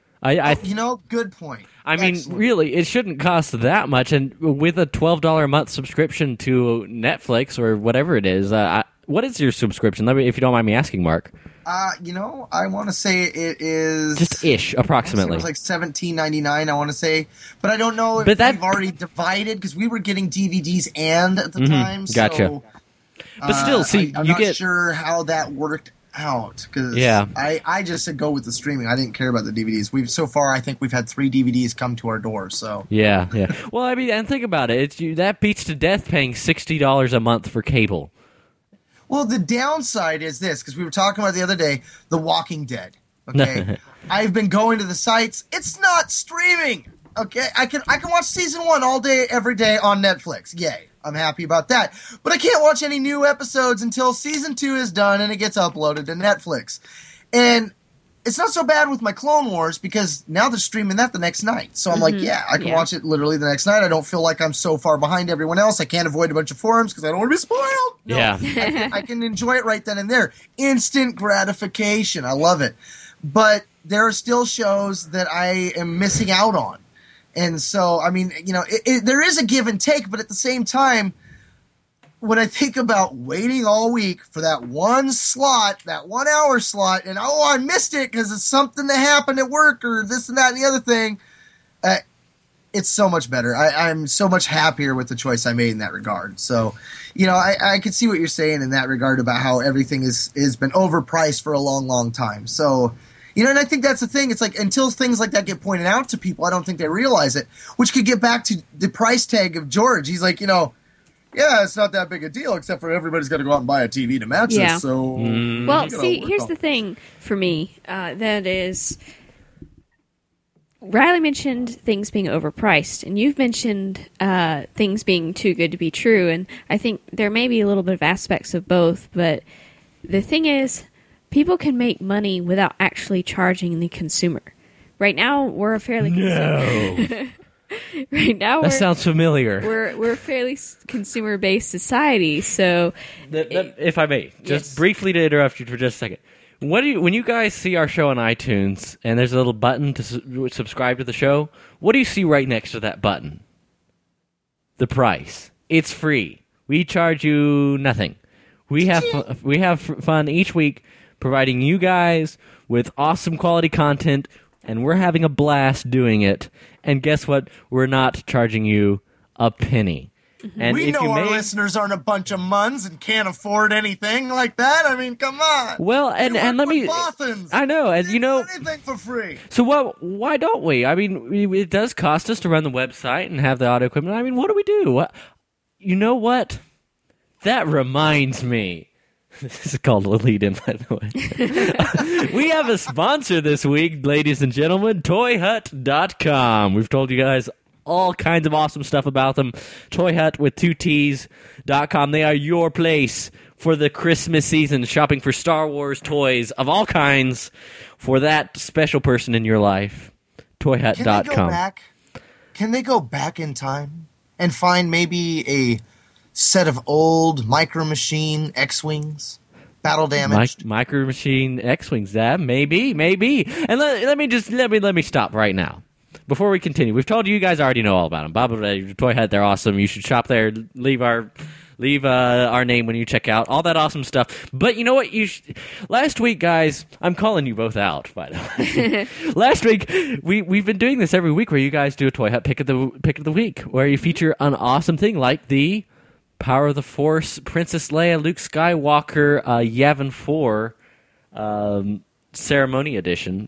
Good point. I mean, really, it shouldn't cost that much. And with a $12 a month subscription to Netflix or whatever it is, what is your subscription? If you don't mind me asking, Mark. I want to say it is just approximately. It was like $17.99. I want to say, but I don't know if we've already divided because we were getting DVDs at the time. Gotcha. So, but still, I'm not sure how that worked out because I just said go with the streaming. I didn't care about the DVDs. So far I think we've had 3 DVDs come to our door. So yeah. Well, I mean, and think about it. That beats to death paying $60 a month for cable. Well, the downside is this, because we were talking about the other day, The Walking Dead. Okay, I've been going to the sites. It's not streaming. Okay, I can watch season 1 all day, every day on Netflix. Yay. I'm happy about that. But I can't watch any new episodes until season 2 is done and it gets uploaded to Netflix. And it's not so bad with my Clone Wars because now they're streaming that the next night. So I'm like, I can watch it literally the next night. I don't feel like I'm so far behind everyone else. I can't avoid a bunch of forums because I don't want to be spoiled. No, yeah. I can enjoy it right then and there. Instant gratification. I love it. But there are still shows that I am missing out on. And so, I mean, there is a give and take, but at the same time, when I think about waiting all week for that one slot, that 1 hour slot, and I missed it because it's something that happened at work or this and that and the other thing, it's so much better. I'm so much happier with the choice I made in that regard. So, I can see what you're saying in that regard about how everything has been overpriced for a long, long time. So, and I think that's the thing. It's like until things like that get pointed out to people, I don't think they realize it, which could get back to the price tag of George. He's like, Yeah, it's not that big a deal, except for everybody's got to go out and buy a TV to match it. So, well, see, here's the thing for me. That is, Riley mentioned things being overpriced, and you've mentioned things being too good to be true. And I think there may be a little bit of aspects of both. But the thing is, people can make money without actually charging the consumer. Right now, we're a fairly Right now, that sounds familiar. We're a fairly consumer-based society, so if I may, just briefly to interrupt you for just a second. When you guys see our show on iTunes and there's a little button to subscribe to the show, what do you see right next to that button? The price. It's free. We charge you nothing. We have fun each week providing you guys with awesome quality content, and we're having a blast doing it. And guess what? We're not charging you a penny. And we know our listeners aren't a bunch of muns and can't afford anything like that. I mean, come on. Well, and let me. Bothans. I know, as you know, anything for free. So why don't we? I mean, it does cost us to run the website and have the audio equipment. I mean, what do we do? You know what? That reminds me. This is called a lead-in, by the way. We have a sponsor this week, ladies and gentlemen, ToyHut.com. We've told you guys all kinds of awesome stuff about them. Toy Hut with 2Ts.com. They are your place for the Christmas season, shopping for Star Wars toys of all kinds for that special person in your life. ToyHut.com. Can they go back in time and find maybe a set of old Micro Machine X-Wings, battle damaged? Micro Machine X-Wings, that maybe. And let me stop right now. Before we continue, we've told you guys already know all about them. Bob Toy Hut, they're awesome. You should shop there. Leave our name when you check out all that awesome stuff. But you know what? Last week, guys, I'm calling you both out. By the way, last week we've been doing this every week, where you guys do a Toy Hut pick of the week, where you feature an awesome thing like the Power of the Force, Princess Leia, Luke Skywalker, Yavin 4, ceremonial edition,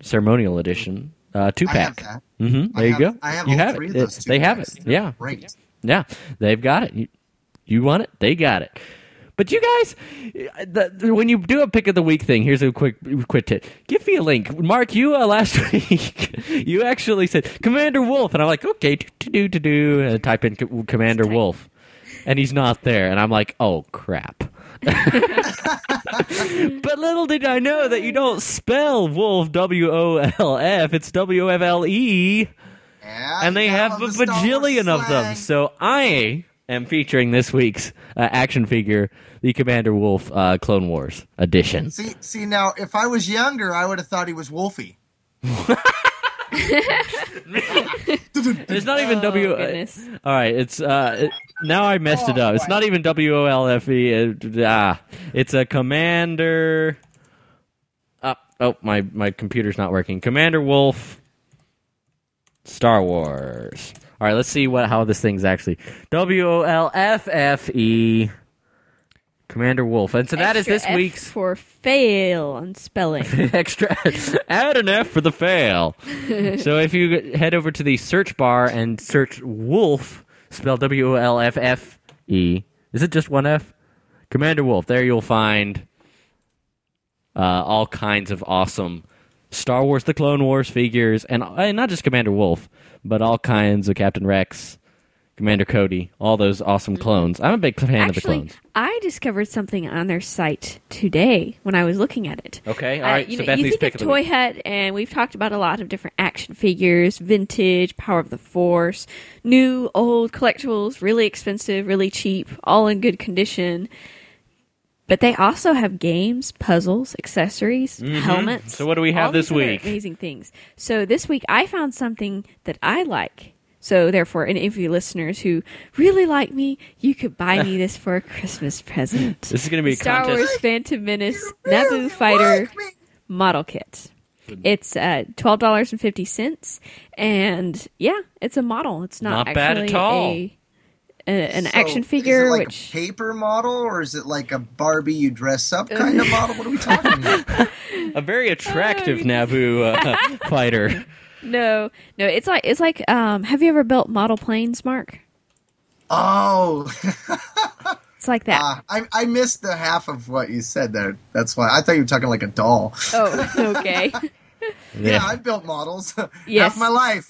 2-pack. I have that. Mm-hmm. There you go. I have you all have three it. of those They have it. Yeah. Great. Yeah. They've got it. You want it? They got it. But you guys, when you do a pick of the week thing, here's a quick tip. Give me a link. Mark, you last week, you actually said Commander Wolf, and I'm like, okay, and type in Commander Wolf, and he's not there, and I'm like, oh crap. But little did I know that you don't spell Wolf WOLF, it's WOFLE. Yeah, and they have a bajillion of them. So I am featuring this week's action figure, the Commander Wolf Clone Wars edition. See now, if I was younger, I would have thought he was Wolfie. It's not even all right, it's now I messed it up. It's not even WOLFE. It's a Commander. My computer's not working. Commander Wolf, Star Wars. All right, let's see how this thing's actually WOLFFE. Commander Wolf. And so that is this week's... for fail on spelling. Extra. Add an F for the fail. So if you head over to the search bar and search Wolf, spelled WOLFFE. Is it just one F? Commander Wolf. There you'll find all kinds of awesome Star Wars The Clone Wars figures. And not just Commander Wolf, but all kinds of Captain Rex, Commander Cody, all those awesome clones. I'm a big fan of the clones. I discovered something on their site today when I was looking at it. Okay, all right. You think of Toy Hut, and we've talked about a lot of different action figures, vintage, Power of the Force, new, old collectibles, really expensive, really cheap, all in good condition. But they also have games, puzzles, accessories, helmets. So what do we have this week? Amazing things. So this week I found something that I like. So, therefore, any of you listeners who really like me, you could buy me this for a Christmas present. This is going to be a Star contest. Wars Phantom Menace Naboo Fighter model kit. It's $12.50, and yeah, it's a model. It's not bad actually at all. An action figure. Is it like a paper model, or is it like a Barbie you dress up kind of model? What are we talking about? A very attractive Naboo fighter. No, it's like have you ever built model planes, Mark? Oh, It's like that. I missed the half of what you said there. That's why I thought you were talking like a doll. Oh, okay. Yeah, I built models. Yes. Half my life.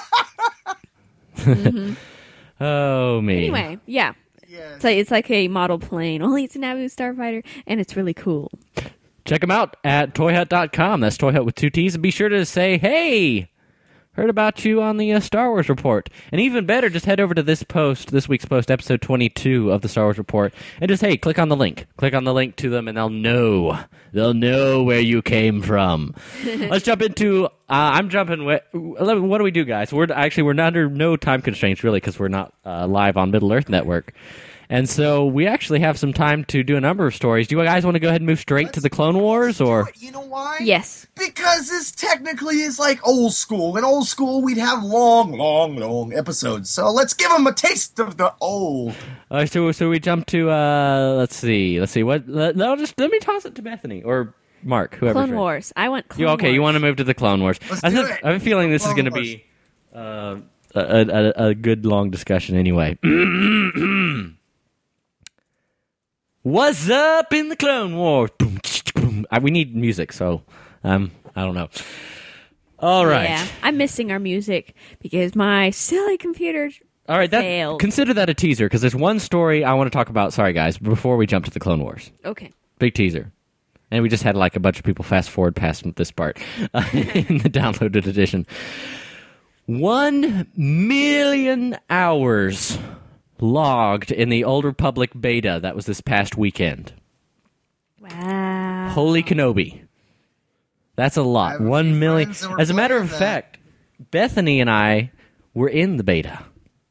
Mm-hmm. Oh, me. Anyway, yeah. Yes. It's like a model plane, only it's a Naboo Starfighter, and it's really cool. Check them out at toyhut.com. That's Toy Hut with 2 T's. And be sure to say, hey, heard about you on the Star Wars Report. And even better, just head over to this week's post, episode 22 of the Star Wars Report, and just, hey, click on the link. Click on the link to them, and they'll know. They'll know where you came from. Let's jump into, what do we do, guys? We're under no time constraints, really, because we're not live on Middle Earth Network. And so we actually have some time to do a number of stories. Do you guys want to go ahead and move straight to the Clone Wars? Or You know why? Yes. Because this technically is like old school. In old school, we'd have long episodes. So let's give them a taste of the old. So we jump to, let's see. Let me toss it to Bethany or Mark, whoever. Clone Wars. I want Clone Wars. Okay, you want to move to the Clone Wars. Let's I do it. have a feeling this is going to be a good long discussion anyway. What's up in the Clone Wars? We need music, so I don't know. All right. Yeah, I'm missing our music because my silly computer All right, failed. Consider that a teaser, because there's one story I want to talk about, sorry guys, before we jump to the Clone Wars. Okay. Big teaser. And we just had like a bunch of people fast forward past this part in the downloaded edition. 1 million hours logged in the Old Republic beta that was this past weekend. Wow. Holy Kenobi. That's a lot. 1 million. As a matter of fact, Bethany and I were in the beta.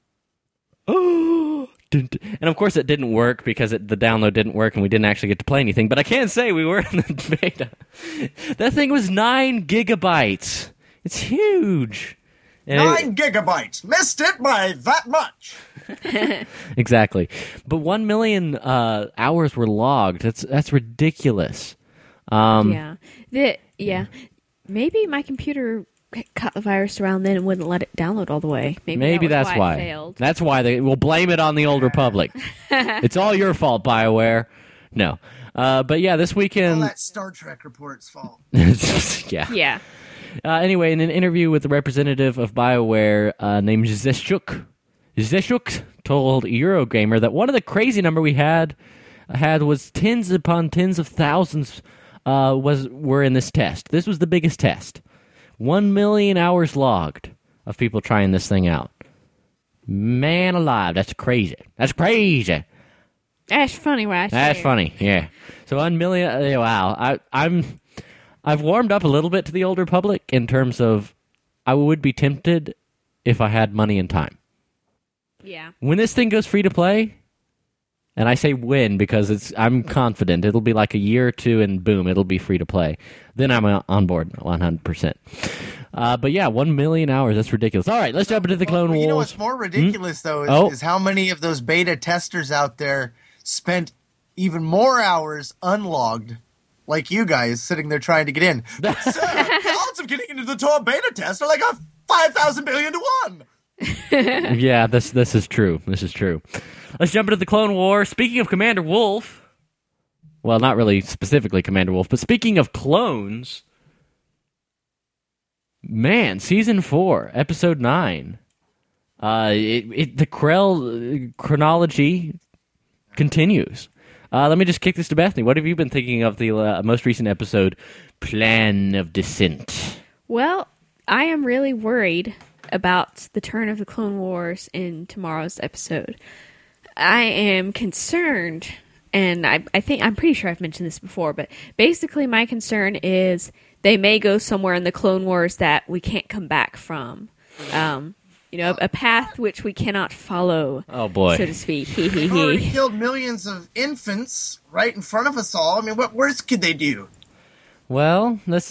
Oh, and of course it didn't work because the download didn't work and we didn't actually get to play anything. But I can say we were in the beta. That thing was 9 gigabytes. It's huge. 9 gigabytes. Missed it by that much. Exactly. But 1 million hours were logged. That's ridiculous. Yeah. Maybe my computer caught the virus around then and wouldn't let it download all the way. Maybe that's why. It failed. That's why we'll blame it on the Old Republic. It's all your fault, BioWare. No. But yeah, this weekend... All that Star Trek report's fault. Yeah. Yeah. Anyway, in an interview with the representative of BioWare named Zeshuk told Eurogamer that one of the crazy number we had was tens upon tens of thousands were in this test. This was the biggest test. 1 million hours logged of people trying this thing out. Man alive, that's crazy. That's crazy. That's funny, right? That's funny, yeah. So 1 million, wow. I've warmed up a little bit to the Old Republic in terms of I would be tempted if I had money and time. Yeah. When this thing goes free to play, and I say when because I'm confident it'll be like a year or two and boom, it'll be free to play. Then I'm on board 100%. But yeah, 1 million hours, that's ridiculous. All right, let's jump into the Clone Wars. You know what's more ridiculous, though, is how many of those beta testers out there spent even more hours unlogged, like you guys sitting there trying to get in. But, the odds of getting into the tour beta test are like 5,000 billion to 1. Yeah, this is true. This is true. Let's jump into the Clone Wars. Speaking of Commander Wolf, well, not really specifically Commander Wolf, but speaking of clones, man, Season 4, Episode 9, the Krell chronology continues. Let me just kick this to Bethany. What have you been thinking of the most recent episode, Plan of Descent? Well, I am really worried about the turn of the Clone Wars in tomorrow's episode. I am concerned, and I'm pretty sure I've mentioned this before, but basically my concern is they may go somewhere in the Clone Wars that we can't come back from. A path which we cannot follow. Oh boy, so to speak. They've already killed millions of infants right in front of us all. I mean, what worse could they do? Well, they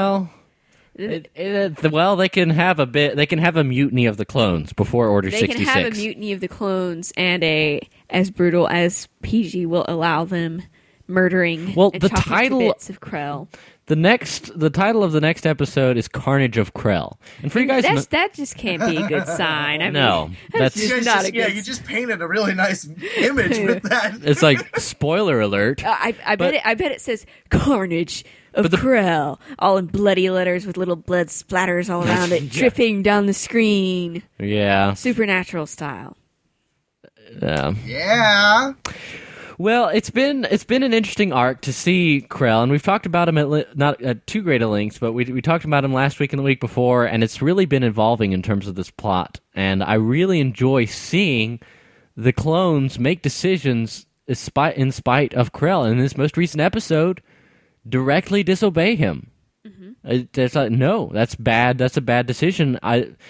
can have they can have a mutiny of the clones before Order 66. They can have a mutiny of the clones and as brutal as PG will allow them, murdering and chopping to bits of Krell. The title of the next episode is Carnage of Krell. And for you guys, that just can't be a good sign. I mean, that's not a good. You just painted a really nice image with that. It's like spoiler alert. I bet it says Carnage of Krell, all in bloody letters with little blood splatters all around it, dripping down the screen. Yeah, Supernatural style. Yeah. Well, it's been an interesting arc to see Krell, and we've talked about him at not at too great a length, but we talked about him last week and the week before, and it's really been evolving in terms of this plot. And I really enjoy seeing the clones make decisions in spite of Krell. In this most recent episode, directly disobey him. It's like, no, that's bad. That's a bad decision.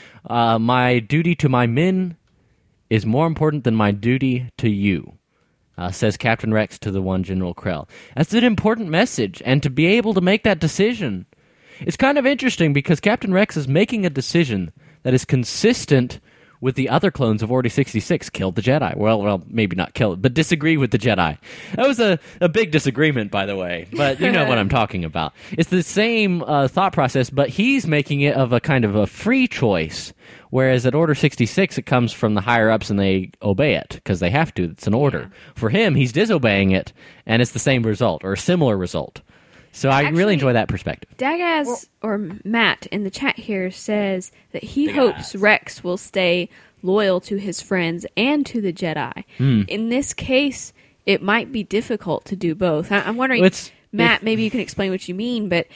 My duty to my men is more important than my duty to you. Says Captain Rex to the one General Krell. That's an important message, and to be able to make that decision, it's kind of interesting because Captain Rex is making a decision that is consistent with the other clones of Order 66, killed the Jedi. Well, maybe not killed, but disagree with the Jedi. That was a big disagreement, by the way, but you know what I'm talking about. It's the same thought process, but he's making it of a kind of a free choice, whereas at Order 66, it comes from the higher-ups and they obey it, because they have to. It's an order. For him, he's disobeying it, and it's the same result, or a similar result. So I really enjoy that perspective. Dagaz, or Matt in the chat here, says that he hopes Rex will stay loyal to his friends and to the Jedi. In this case, it might be difficult to do both. I'm wondering, Matt, maybe you can explain what you mean, but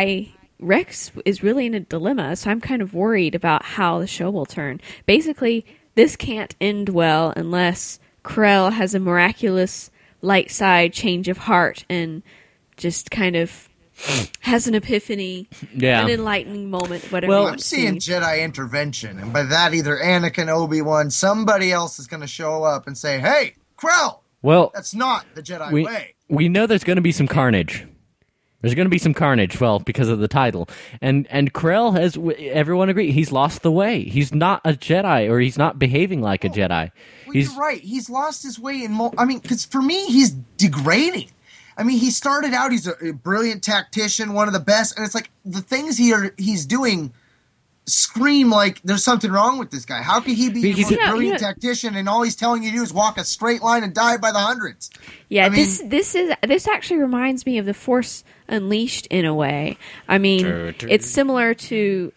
Rex is really in a dilemma, so I'm kind of worried about how the show will turn. Basically, this can't end well unless Krell has a miraculous light side change of heart and just kind of has an epiphany, an enlightening moment, whatever. Well, I'm seeing Jedi intervention, and by that either Anakin, Obi-Wan, somebody else is going to show up and say, "Hey, Krell, that's not the Jedi way." We know there's going to be some carnage. There's going to be some carnage, well, because of the title. And Krell has, everyone agree, he's lost the way. He's not a Jedi, or he's not behaving like a Jedi. Well, you're right. He's lost his way because for me, he's degrading. I mean, he started out, he's a brilliant tactician, one of the best, and it's like the things he's doing scream like there's something wrong with this guy. How could he be a brilliant tactician and all he's telling you to do is walk a straight line and die by the hundreds? Yeah, I mean, this actually reminds me of The Force Unleashed in a way. I mean, it's similar to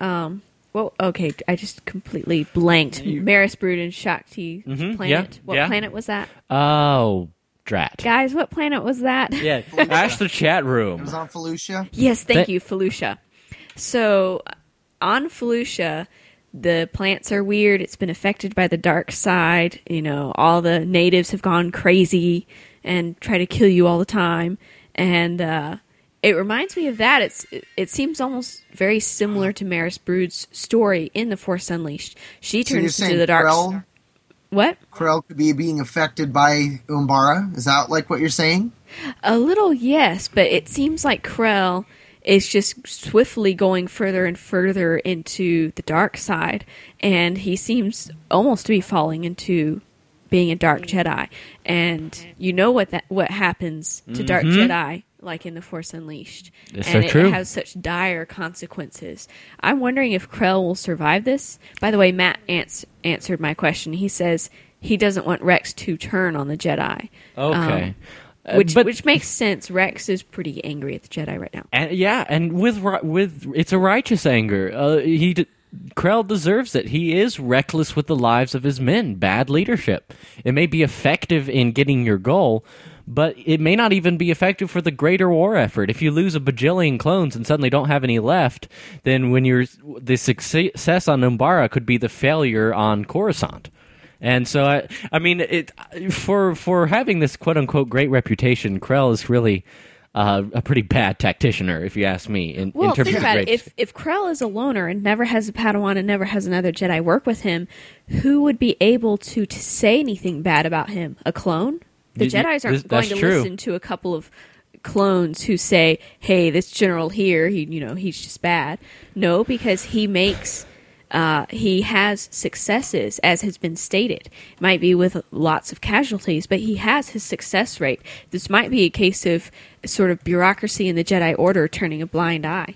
I just completely blanked. Maris Brood and Shakti's planet. What planet was that? Oh, drat. Guys, what planet was that? Yeah, ask the chat room. It was on Felucia? Yes, thank you, Felucia. So, on Felucia, the plants are weird. It's been affected by the dark side. You know, all the natives have gone crazy and try to kill you all the time. And it reminds me of that. It seems almost very similar to Maris Brood's story in The Force Unleashed. She turns into the dark side. What? Krell could be being affected by Umbara? Is that like what you're saying? A little, yes, but it seems like Krell is just swiftly going further and further into the dark side, and he seems almost to be falling into being a dark Jedi. And you know what happens to dark Jedi, like in The Force Unleashed. It's and so true. It has such dire consequences. I'm wondering if Krell will survive this. By the way, Matt answered my question. He says he doesn't want Rex to turn on the Jedi. Okay. Which makes sense. Rex is pretty angry at the Jedi right now. And with it's a righteous anger. Krell deserves it. He is reckless with the lives of his men. Bad leadership. It may be effective in getting your goal, but it may not even be effective for the greater war effort. If you lose a bajillion clones and suddenly don't have any left, then the success on Umbara could be the failure on Coruscant. And so, I mean, for having this quote-unquote great reputation, Krell is really a pretty bad tacticianer, if you ask me. In terms think of about it. If Krell is a loner and never has a Padawan and never has another Jedi work with him, who would be able to say anything bad about him? A clone? The Jedis aren't going to listen to a couple of clones who say, "Hey, this general here, he's just bad." No, because he makes he has successes, as has been stated. It might be with lots of casualties, but he has his success rate. This might be a case of sort of bureaucracy in the Jedi Order turning a blind eye.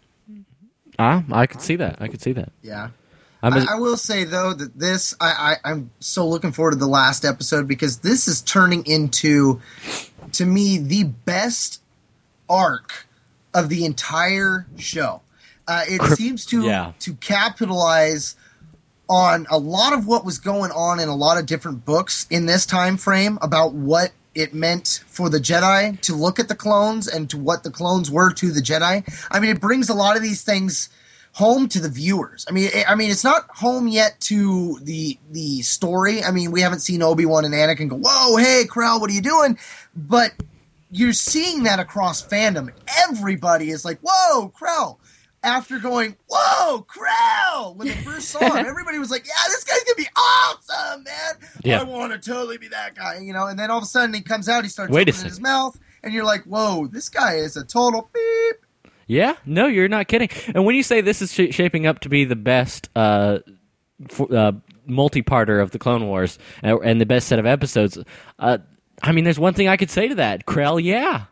I could see that. Yeah. I will say, though, that this, I'm so looking forward to the last episode because this is turning into, to me, the best arc of the entire show. It seems to capitalize on a lot of what was going on in a lot of different books in this time frame about what it meant for the Jedi to look at the clones and to what the clones were to the Jedi. I mean, it brings a lot of these things home to the viewers. I mean, it's not home yet to the story. I mean, we haven't seen Obi-Wan and Anakin go, "Whoa, hey, Krell, what are you doing?" But you're seeing that across fandom. Everybody is like, "Whoa, Krell." After going, "Whoa, Krell," when they first saw him, everybody was like, "Yeah, this guy's gonna be awesome, man. Yeah. I want to totally be that guy," you know. And then all of a sudden he comes out, he starts opening his mouth, and you're like, "Whoa, this guy is a total beep." Yeah, no, you're not kidding. And when you say this is shaping up to be the best multi-parter of the Clone Wars and the best set of episodes, I mean, there's one thing I could say to that. Krell, yeah.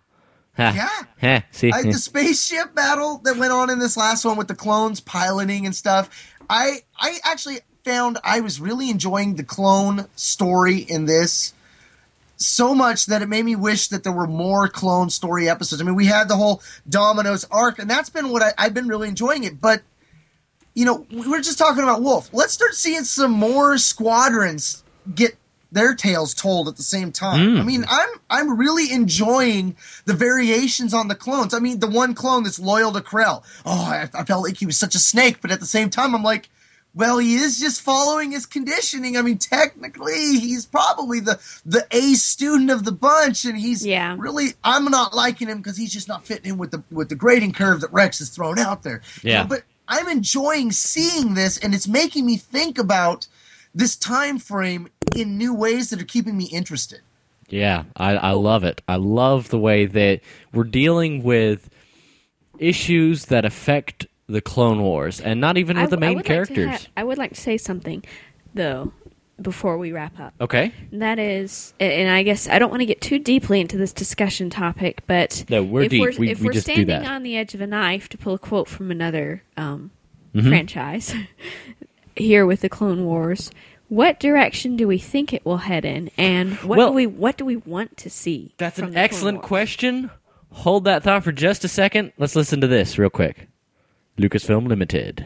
See? The spaceship battle that went on in this last one with the clones piloting and stuff, I actually found I was really enjoying the clone story in this so much that it made me wish that there were more clone story episodes. I mean, we had the whole Domino's arc, and that's been what I've been really enjoying it. But, you know, we were just talking about Wolf. Let's start seeing some more squadrons get their tales told at the same time. I mean, I'm really enjoying the variations on the clones. I mean, the one clone that's loyal to Krell. Oh, I felt like he was such a snake, but at the same time, I'm like, well, he is just following his conditioning. I mean, technically, he's probably the A student of the bunch, and he's really. I'm not liking him because he's just not fitting in with the grading curve that Rex has thrown out there. Yeah, you know, but I'm enjoying seeing this, and it's making me think about this time frame in new ways that are keeping me interested. Yeah, I love it. I love the way that we're dealing with issues that affect the Clone Wars, and not even with the main characters. I would like to say something, though, before we wrap up. Okay. And that is, and I guess I don't want to get too deeply into this discussion topic, but no, we're deep. If we're just standing do that. on the edge of a knife, to pull a quote from another franchise here with the Clone Wars, what direction do we think it will head in, and what do we want to see? That's an excellent question. Hold that thought for just a second. Let's listen to this real quick. Lucasfilm Limited.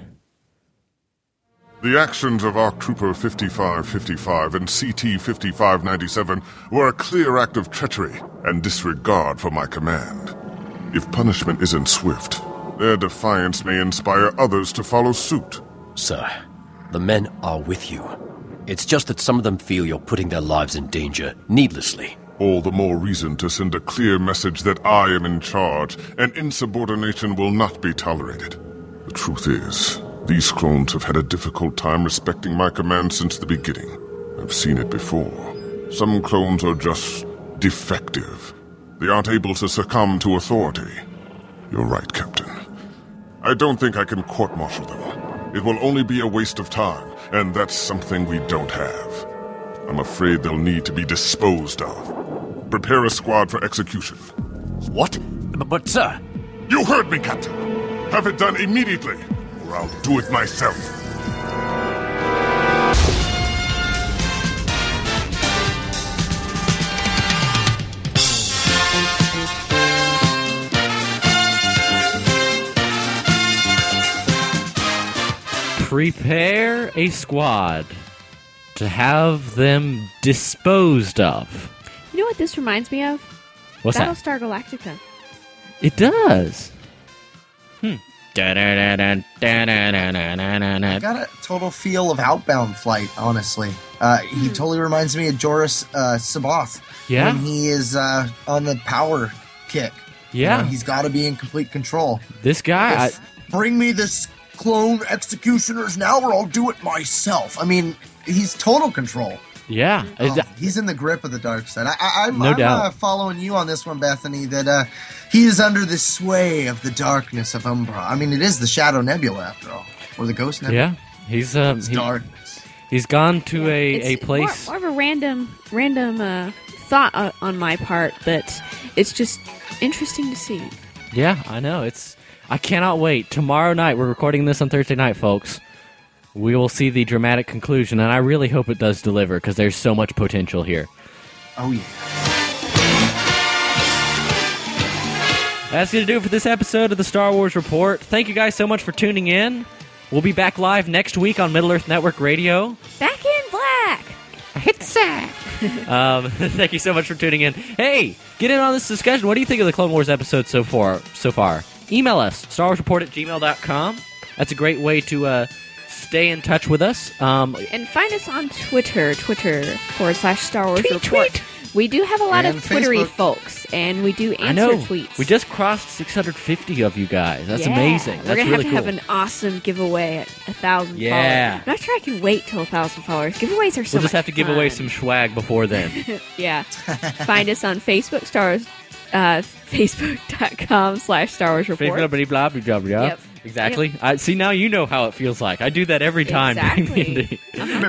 The actions of ARC Trooper 5555 and CT 5597 were a clear act of treachery and disregard for my command. If punishment isn't swift, their defiance may inspire others to follow suit. Sir, the men are with you. It's just that some of them feel you're putting their lives in danger needlessly. All the more reason to send a clear message that I am in charge, and insubordination will not be tolerated. The truth is, these clones have had a difficult time respecting my command since the beginning. I've seen it before. Some clones are just defective. They aren't able to succumb to authority. You're right, Captain. I don't think I can court-martial them. It will only be a waste of time, and that's something we don't have. I'm afraid they'll need to be disposed of. Prepare a squad for execution. What? But sir... You heard me, Captain. Have it done immediately, or I'll do it myself. Prepare a squad to have them disposed of. You know what this reminds me of? What's Battlestar Galactica. It does. I got a total feel of Outbound Flight, honestly. He totally reminds me of Joris Sabath. Yeah. When he is on the power kick. Yeah. You know, he's got to be in complete control. This guy... Bring me this clone executioners now or I'll do it myself. I mean, he's total control. Yeah. He's in the grip of the dark side. I'm following you on this one, Bethany, that he is under the sway of the darkness of Umbra. I mean, it is the Shadow Nebula, after all. Or the Ghost Nebula. He's darkness. He's gone to a place. More of a random thought on my part, but it's just interesting to see. Yeah, I know. I cannot wait. Tomorrow night, we're recording this on Thursday night, folks. We will see the dramatic conclusion, and I really hope it does deliver, because there's so much potential here. Oh, yeah. That's going to do it for this episode of the Star Wars Report. Thank you guys so much for tuning in. We'll be back live next week on Middle-earth Network Radio. Back in black! Hit sack! Thank you so much for tuning in. Hey, get in on this discussion. What do you think of the Clone Wars episode so far? Email us, StarWarsReport@gmail.com. That's a great way to stay in touch with us. And find us on Twitter, Twitter.com/Star Wars Report. Tweet. We do have a lot And of Twittery Facebook. folks, and we do I know. answer tweets. We just crossed 650 of you guys. That's amazing. That's We're going really to cool. have an awesome giveaway at 1,000 Yeah. followers. I'm not sure I can wait till 1,000 followers. Giveaways are so We'll just much have to give away fun. some swag before then. Yeah. Find us on Facebook, Facebook.com/Star Wars Report. Blah, blah, blah, blah. Yep. Exactly. See, now you know how it feels like. I do that every time. Exactly.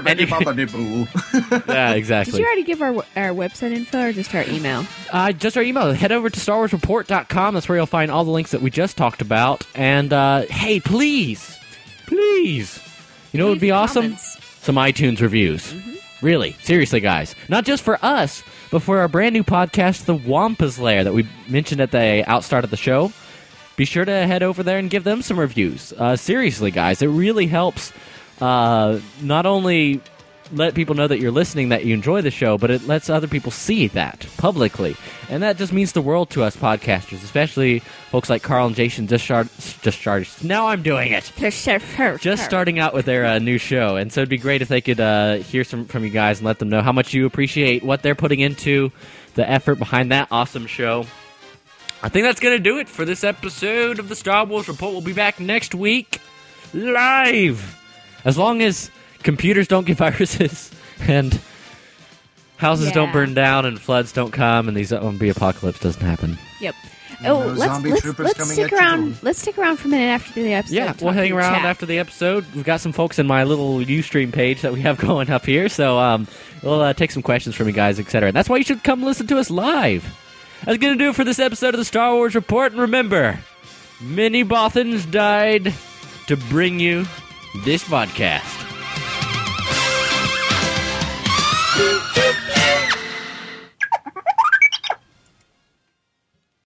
Yeah, exactly. Did you already give our website info or just our email? Just our email. Head over to StarWarsReport.com. That's where you'll find all the links that we just talked about. And, hey, please, you know what would be awesome? Comments. Some iTunes reviews. Really. Seriously, guys. Not just for us, but for our brand new podcast, The Wampa's Lair, that we mentioned at the outstart of the show. Be sure to head over there and give them some reviews. Seriously, guys, it really helps not only let people know that you're listening, that you enjoy the show, but it lets other people see that publicly. And that just means the world to us podcasters, especially folks like Carl and Jason just now I'm doing it. Just starting out with their new show. And so it'd be great if they could hear from you guys and let them know how much you appreciate what they're putting into the effort behind that awesome show. I think that's going to do it for this episode of the Star Wars Report. We'll be back next week, live. As long as computers don't get viruses, and houses don't burn down, and floods don't come, and the zombie apocalypse doesn't happen. Yep. No Oh, zombie troopers let's coming stick at you. around. Let's stick around for a minute after the episode. Yeah, we'll hang around after the episode. We've got some folks in my little Ustream page that we have going up here, so we'll take some questions from you guys, etc. That's why you should come listen to us live. That's going to do it for this episode of the Star Wars Report. And remember, many Bothans died to bring you this podcast.